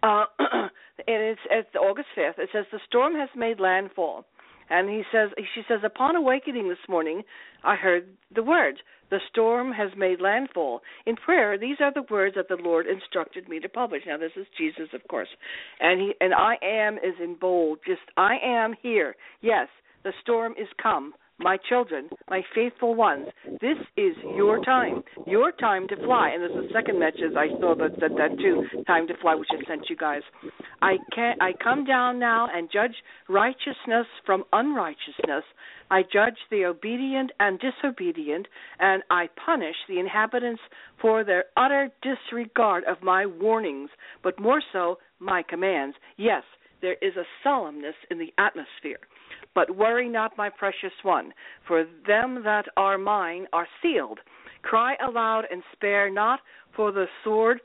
Speaker 5: It's August 5th. It says the storm has made landfall. And she says, upon awakening this morning, I heard the words, the storm has made landfall. In prayer, these are the words that the Lord instructed me to publish. Now, this is Jesus, of course. And I am is in bold. Just, I am here. Yes, the storm is come. My children, my faithful ones, this is your time to fly. And there's a second message I saw that said that too, time to fly, which I sent you guys. I come down now and judge righteousness from unrighteousness. I judge the obedient and disobedient, and I punish the inhabitants for their utter disregard of my warnings, but more so my commands. Yes, there is a solemnness in the atmosphere. But worry not, my precious one, for them that are mine are sealed. Cry aloud and spare not, for the sword.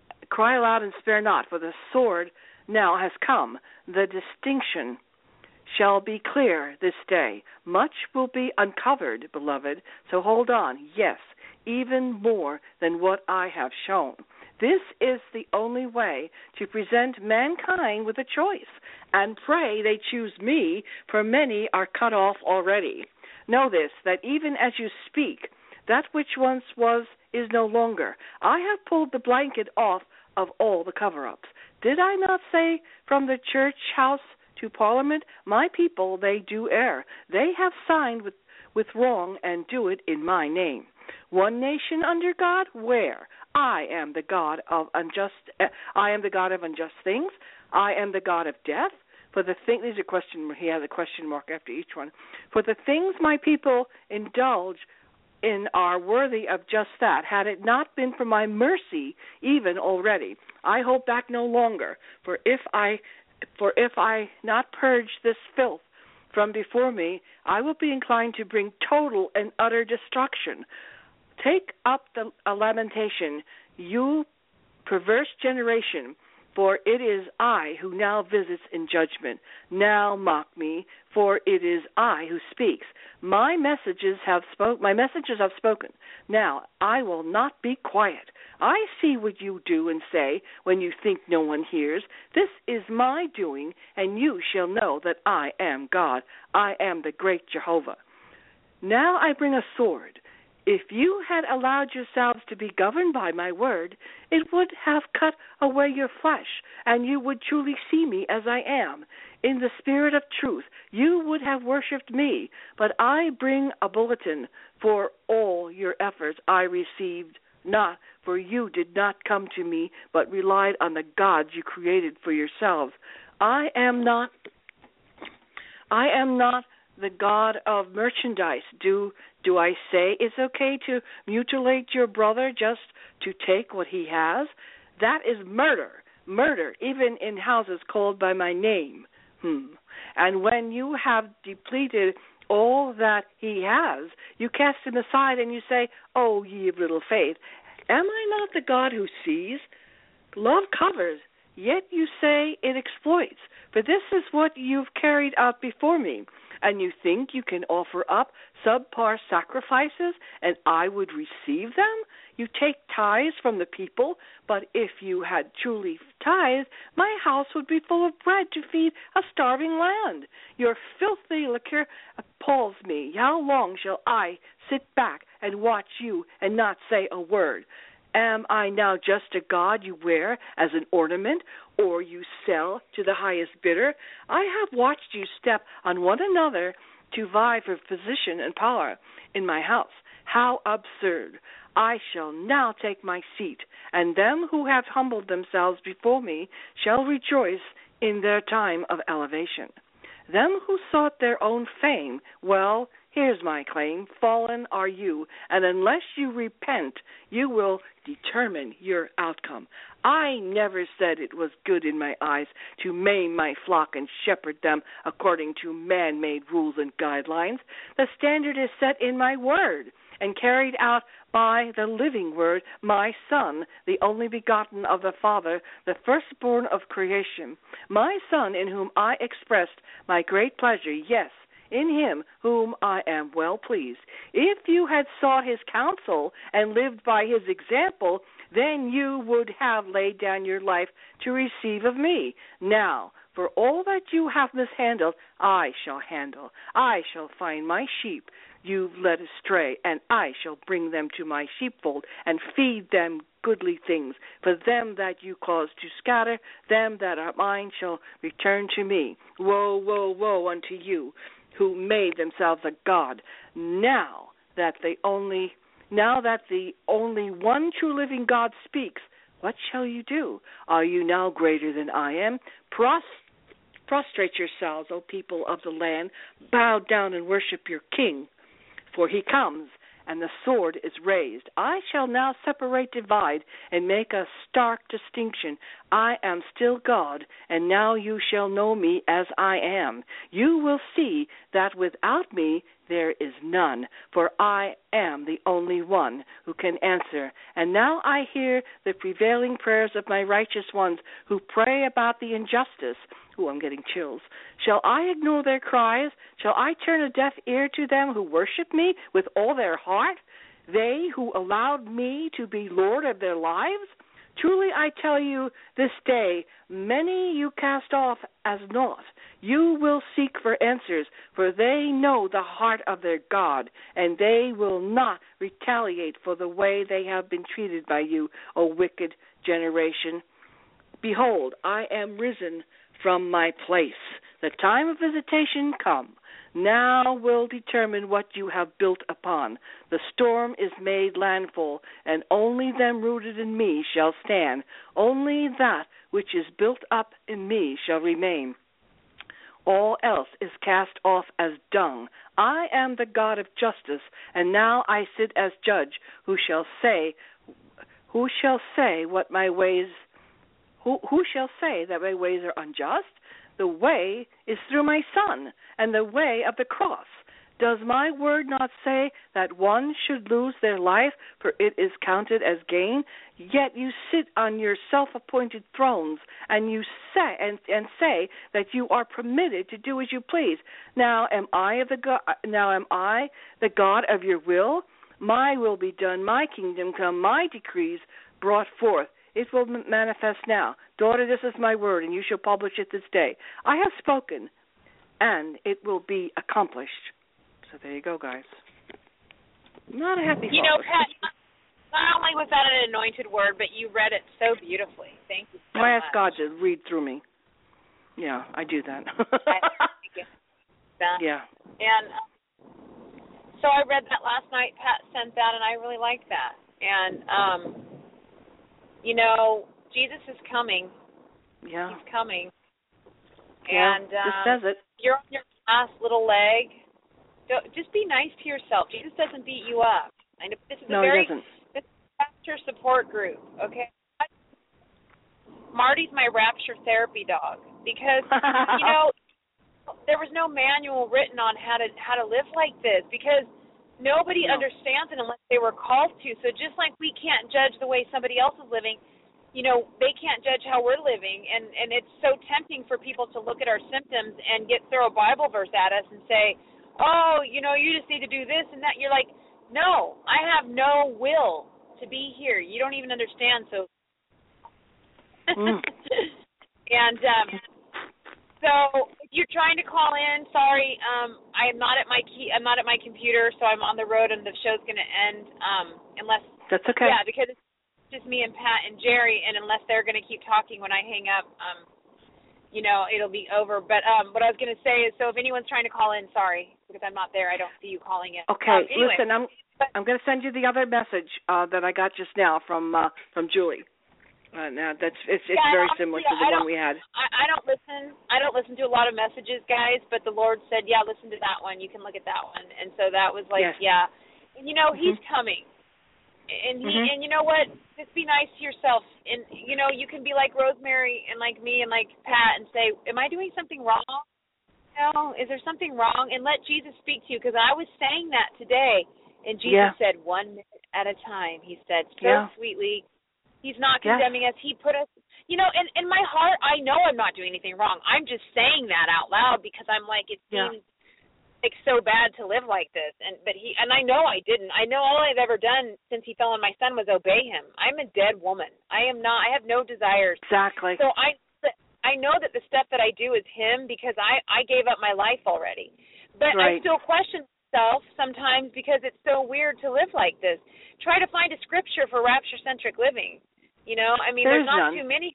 Speaker 5: Cry aloud and spare not, for the sword now has come. The distinction shall be clear this day. Much will be uncovered, beloved, so hold on. Yes, even more than what I have shown. This is the only way to present mankind with a choice, and pray they choose me, for many are cut off already. Know this, that even as you speak, that which once was is no longer. I have pulled the blanket off of all the cover-ups. Did I not say from the church house to Parliament, my people, they do err. They have signed with wrong and do it in my name. One nation under God? Where? I am the God of unjust. I am the God of unjust things. I am the God of death. For the thing, these are question. He has a question mark after each one. For the things my people indulge in are worthy of just that. Had it not been for my mercy, even already, I hold back no longer. For if I not purge this filth from before me, I will be inclined to bring total and utter destruction. Take up a lamentation, you perverse generation, for it is I who now visits in judgment. Now mock me, for it is I who speaks. My messages have spoken. Now I will not be quiet. I see what you do and say when you think no one hears. This is my doing, and you shall know that I am God. I am the great Jehovah. Now I bring a sword. If you had allowed yourselves to be governed by my word, it would have cut away your flesh, and you would truly see me as I am. In the spirit of truth, you would have worshipped me, but I bring a bulletin. For all your efforts I received not, for you did not come to me, but relied on the gods you created for yourselves. I am not the God of merchandise. Do I say it's okay to mutilate your brother just to take what he has? That is murder. Murder, even in houses called by my name. And when you have depleted all that he has, you cast him aside and you say, oh, ye of little faith, am I not the God who sees? Love covers, yet you say it exploits. For this is what you've carried out before me. And you think you can offer up subpar sacrifices and I would receive them? You take tithes from the people, but if you had truly tithed, my house would be full of bread to feed a starving land. Your filthy liquor appalls me. How long shall I sit back and watch you and not say a word? Am I now just a god you wear as an ornament, or you sell to the highest bidder? I have watched you step on one another to vie for position and power in my house. How absurd! I shall now take my seat, and them who have humbled themselves before me shall rejoice in their time of elevation. Them who sought their own fame, well, Here's my claim. Fallen are you, and unless you repent, you will determine your outcome. I never said it was good in my eyes to maim my flock and shepherd them according to man-made rules and guidelines. The standard is set in my word and carried out by the living word, my Son, the only begotten of the Father, the firstborn of creation, my Son in whom I expressed my great pleasure, yes, in him whom I am well pleased. If you had sought his counsel and lived by his example, then you would have laid down your life to receive of me. Now, for all that you have mishandled, I shall handle. I shall find my sheep you've led astray, and I shall bring them to my sheepfold and feed them goodly things. For them that you caused to scatter, them that are mine shall return to me. Woe, woe, woe unto you who made themselves a god. Now that the only one true living God speaks, what shall you do? Are you now greater than I am? Prostrate yourselves, O people of the land. Bow down and worship your king. For he comes, and the sword is raised. I shall now separate, divide, and make a stark distinction. I am still God, and now you shall know me as I am. You will see that without me there is none, for I am the only one who can answer. And now I hear the prevailing prayers of my righteous ones who pray about the injustice. Ooh, I'm getting chills. Shall I ignore their cries? Shall I turn a deaf ear to them who worship me with all their heart? They who allowed me to be Lord of their lives? Truly I tell you, this day many you cast off as naught. You will seek for answers, for they know the heart of their God, and they will not retaliate for the way they have been treated by you, O wicked generation. Behold, I am risen from my place. The time of visitation come. Now will determine what you have built upon. The storm is made landfall, and only them rooted in me shall stand. Only that which is built up in me shall remain. All else is cast off as dung. I am the God of justice, and now I sit as judge. Who shall say what my ways? Who shall say that my ways are unjust? The way is through my Son, and the way of the cross. Does my word not say that one should lose their life, for it is counted as gain? Yet you sit on your self-appointed thrones, and you say that you are permitted to do as you please. Now am I the God of your will? My will be done, my kingdom come, my decrees brought forth. It will manifest now. Daughter, this is my word, and you shall publish it this day. I have spoken, and it will be accomplished. So there you go, guys. Not a happy
Speaker 6: You know, Pat, not only was that an anointed word, but you read it so beautifully. Thank you so much.
Speaker 5: I ask God to read through me. Yeah, I do that.
Speaker 6: Thank you.
Speaker 5: Yeah.
Speaker 6: And so I read that last night. Pat sent that, and I really liked that. And, you know, Jesus is coming.
Speaker 5: Yeah.
Speaker 6: He's coming.
Speaker 5: Yeah,
Speaker 6: And
Speaker 5: just says it.
Speaker 6: You're on your last little leg. Just be nice to yourself. Jesus doesn't beat you up. I know this is
Speaker 5: No,
Speaker 6: a very
Speaker 5: he doesn't.
Speaker 6: this is a rapture support group. Okay. Marty's my rapture therapy dog because you know there was no manual written on how to live like this because nobody understands it unless they were called to. So just like we can't judge the way somebody else is living, you know, they can't judge how we're living. And it's so tempting for people to look at our symptoms and throw a Bible verse at us and say, oh, you know, you just need to do this and that. You're like, no, I have no will to be here. You don't even understand. So, and so if you're trying to call in, sorry, I'm not at my computer, so I'm on the road, and the show's going to end unless.
Speaker 5: That's okay.
Speaker 6: Yeah, because it's just me and Pat and Jerry, and unless they're going to keep talking when I hang up, you know, it'll be over. But what I was going to say is, so if anyone's trying to call in, sorry, because I'm not there. I don't see you calling in.
Speaker 5: Okay,
Speaker 6: anyway.
Speaker 5: listen, I'm going to send you the other message that I got just now from Julie. No, it's very similar to the one we had.
Speaker 6: I don't listen to a lot of messages, guys, but the Lord said, yeah, listen to that one. You can look at that one. And so that was like, yeah. And, He's coming. And and you know what? Just be nice to yourself. And, you can be like Rosemary and like me and like Pat and say, am I doing something wrong? No, is there something wrong? And let Jesus speak to you, because I was saying that today. And Jesus said, 1 minute at a time. He said so sweetly. He's not condemning us. He put us, in my heart, I know I'm not doing anything wrong. I'm just saying that out loud because I'm like, it seems like so bad to live like this. And I know I didn't. I know all I've ever done since he fell on my son was obey him. I'm a dead woman. I have no desires.
Speaker 5: Exactly.
Speaker 6: So I know that the stuff that I do is him because I gave up my life already. But I still question myself sometimes because it's so weird to live like this. Try to find a scripture for rapture-centric living. There's not too many.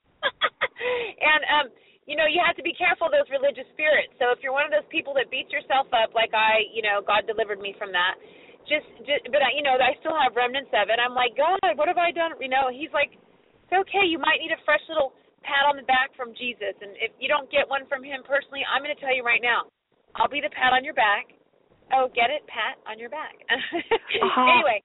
Speaker 6: And, you have to be careful of those religious spirits. So if you're one of those people that beats yourself up like God delivered me from that, but I still have remnants of it. I'm like, God, what have I done? He's like, it's okay. You might need a fresh little pat on the back from Jesus. And if you don't get one from him personally, I'm going to tell you right now, I'll be the pat on your back. Oh, get it? Pat on your back. Anyway,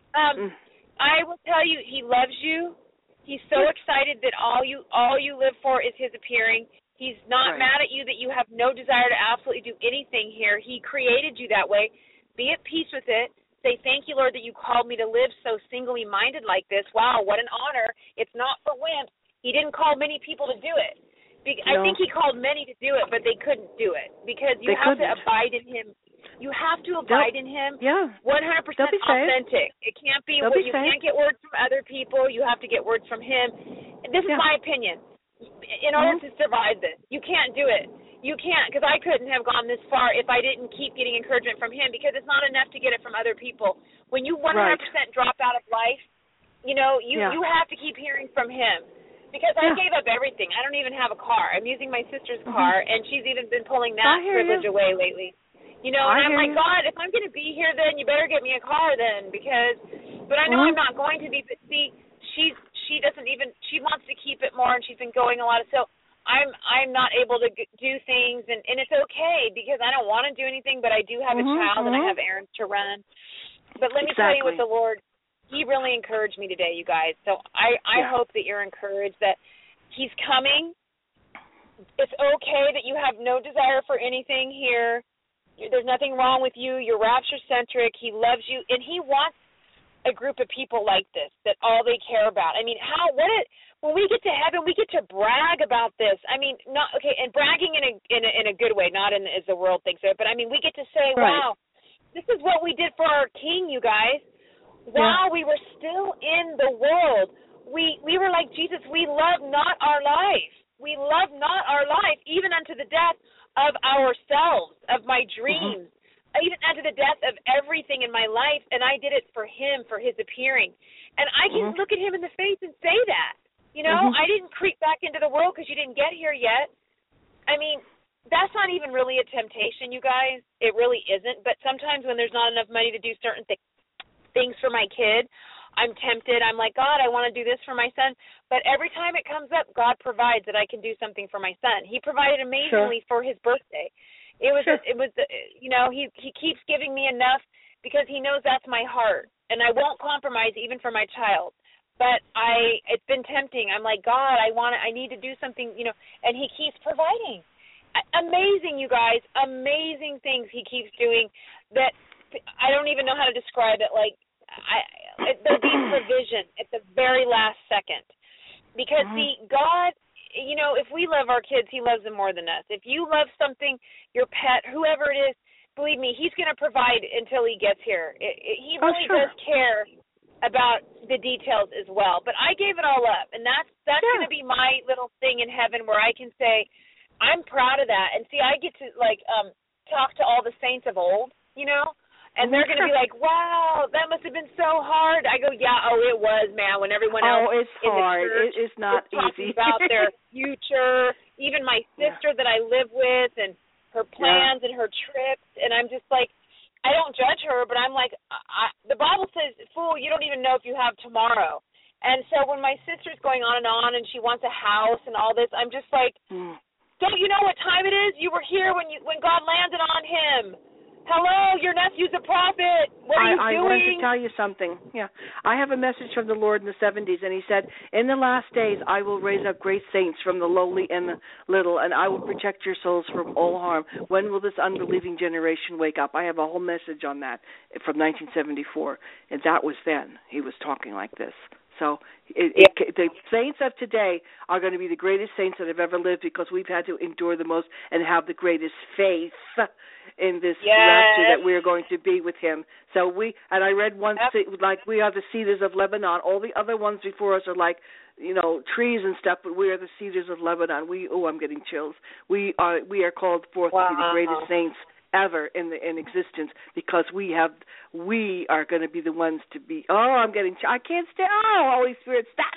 Speaker 6: I will tell you, he loves you. He's so excited that all you live for is his appearing. He's not mad at you that you have no desire to absolutely do anything here. He created you that way. Be at peace with it. Say, thank you, Lord, that you called me to live so singly minded like this. Wow, what an honor. It's not for wimps. He didn't call many people to do it. I think he called many to do it, but they couldn't do it because you have to abide in him. You have to abide in him 100% authentic. It can't be what you can't get words from other people. You have to get words from him. And this is my opinion. In order to survive this, you can't do it. You can't, because I couldn't have gone this far if I didn't keep getting encouragement from him, because it's not enough to get it from other people. When you 100% drop out of life, you have to keep hearing from him. Because I gave up everything. I don't even have a car. I'm using my sister's car, and she's even been pulling that privilege away lately. And I'm like, God, if I'm going to be here, then you better get me a car then, but I know I'm not going to be. But see, she doesn't even. She wants to keep it more, and she's been going a lot of. So I'm not able to do things, and it's okay because I don't want to do anything, but I do have a child and I have errands to run. But let me tell you what the Lord. He really encouraged me today, you guys. So I hope that you're encouraged that he's coming. It's okay that you have no desire for anything here. There's nothing wrong with you. You're rapture-centric. He loves you. And he wants a group of people like this, that all they care about. I mean, when we get to heaven, we get to brag about this. I mean, and bragging in a good way, not as the world thinks of it. But, I mean, we get to say, wow, this is what we did for our King, you guys. While we were still in the world, we were like Jesus. We love not our life. We love not our life, even unto the death of ourselves, of my dreams, even unto the death of everything in my life. And I did it for him, for his appearing. And I can look at him in the face and say that. I didn't creep back into the world because you didn't get here yet. I mean, that's not even really a temptation, you guys. It really isn't. But sometimes when there's not enough money to do certain things for my kid, I'm tempted. I'm like, God, I want to do this for my son. But every time it comes up, God provides that I can do something for my son. He provided amazingly for his birthday. It was, he keeps giving me enough because he knows that's my heart. And I won't compromise even for my child. But it's been tempting. I'm like, God, I need to do something, and he keeps providing. Amazing, you guys, amazing things he keeps doing that I don't even know how to describe it. Like, there'll be provision at the very last second. Because, see, God, if we love our kids, he loves them more than us. If you love something, your pet, whoever it is, believe me, he's going to provide until he gets here. He really does care about the details as well. But I gave it all up, and that's going to be my little thing in heaven where I can say, I'm proud of that. And, see, I get to, talk to all the saints of old, and they're going to be like, wow, that must have been so hard. I go, yeah, it was, man, when everyone else
Speaker 5: it's
Speaker 6: in
Speaker 5: hard.
Speaker 6: the church
Speaker 5: it's not
Speaker 6: talking
Speaker 5: easy.
Speaker 6: about their future, even my sister that I live with and her plans and her trips. And I'm just like, I don't judge her, but I'm like, the Bible says, fool, you don't even know if you have tomorrow. And so when my sister's going on, and she wants a house and all this, I'm just like, don't you know what time it is? You were here when God landed on him. Hello, your nephew's a prophet. What are you doing?
Speaker 5: I want to tell you something. Yeah. I have a message from the Lord in the 70s, and he said, in the last days I will raise up great saints from the lowly and the little, and I will protect your souls from all harm. When will this unbelieving generation wake up? I have a whole message on that from 1974, and that was then. He was talking like this. So the saints of today are going to be the greatest saints that have ever lived because we've had to endure the most and have the greatest faith in this rapture that we're going to be with him. So I read once, like, we are the cedars of Lebanon. All the other ones before us are like, trees and stuff, but we are the cedars of Lebanon. I'm getting chills. We are called forth to be the greatest saints ever in existence because we are going to be the ones to be. I can't stay. Holy Spirit, stop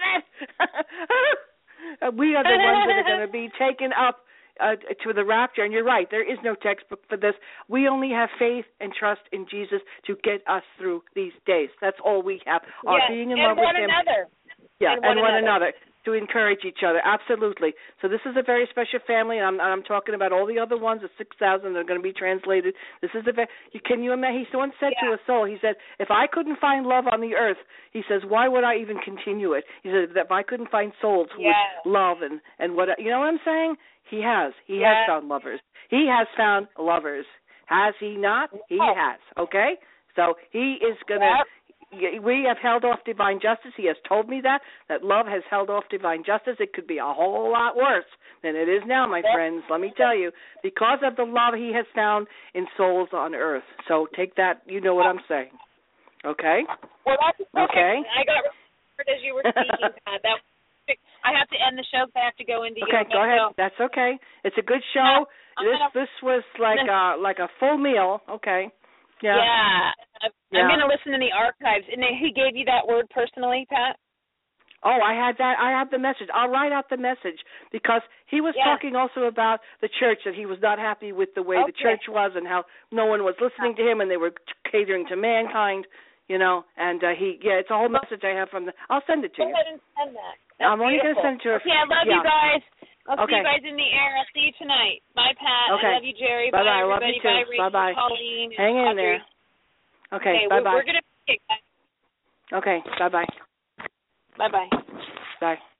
Speaker 5: it! We are the ones that are going to be taken up to the rapture. And you're right, there is no textbook for this. We only have faith and trust in Jesus to get us through these days. That's all we have. Our being in love with him. Yeah, and one another. To encourage each other, absolutely. So this is a very special family, and I'm talking about all the other ones, the 6,000 that are going to be translated. This is can you imagine? He once said to a soul, he said, if I couldn't find love on the earth, he says, why would I even continue it? He said, if I couldn't find souls who would love and what, you know what I'm saying? He has. He has found lovers. He has found lovers. Has he not? He has, okay? So he is going to... We have held off divine justice. He has told me that love has held off divine justice. It could be a whole lot worse than it is now, my friends. Let me tell you, because of the love he has found in souls on earth. So take that. You know what I'm saying. Okay?
Speaker 6: Well, that's
Speaker 5: okay.
Speaker 6: I got remembered as you were speaking, Pat. I have to end the show because I have to go into
Speaker 5: Okay, go ahead. That's okay. It's a good show. This was like a full meal. Okay. Yeah.
Speaker 6: I'm going to listen to the archives. And he gave you that word personally, Pat?
Speaker 5: Oh, I had that. I have the message. I'll write out the message because he was talking also about the church, that he was not happy with the way the church was and how no one was listening to him and they were catering to mankind, and it's a whole message I have from I'll send it to you.
Speaker 6: Go ahead and send that.
Speaker 5: I'm only going to send it to her.
Speaker 6: Okay, I love you guys. I'll see you guys in the air. I'll see you tonight. Bye, Pat.
Speaker 5: Okay.
Speaker 6: I love you, Jerry.
Speaker 5: Bye-bye.
Speaker 6: Bye, everybody.
Speaker 5: I love you too.
Speaker 6: Bye, Rachel,
Speaker 5: Bye-bye.
Speaker 6: Colleen,
Speaker 5: Hang in
Speaker 6: Audrey.
Speaker 5: there. Okay, bye-bye.
Speaker 6: We're going to pick.
Speaker 5: Okay, bye-bye.
Speaker 6: Bye-bye.
Speaker 5: Bye.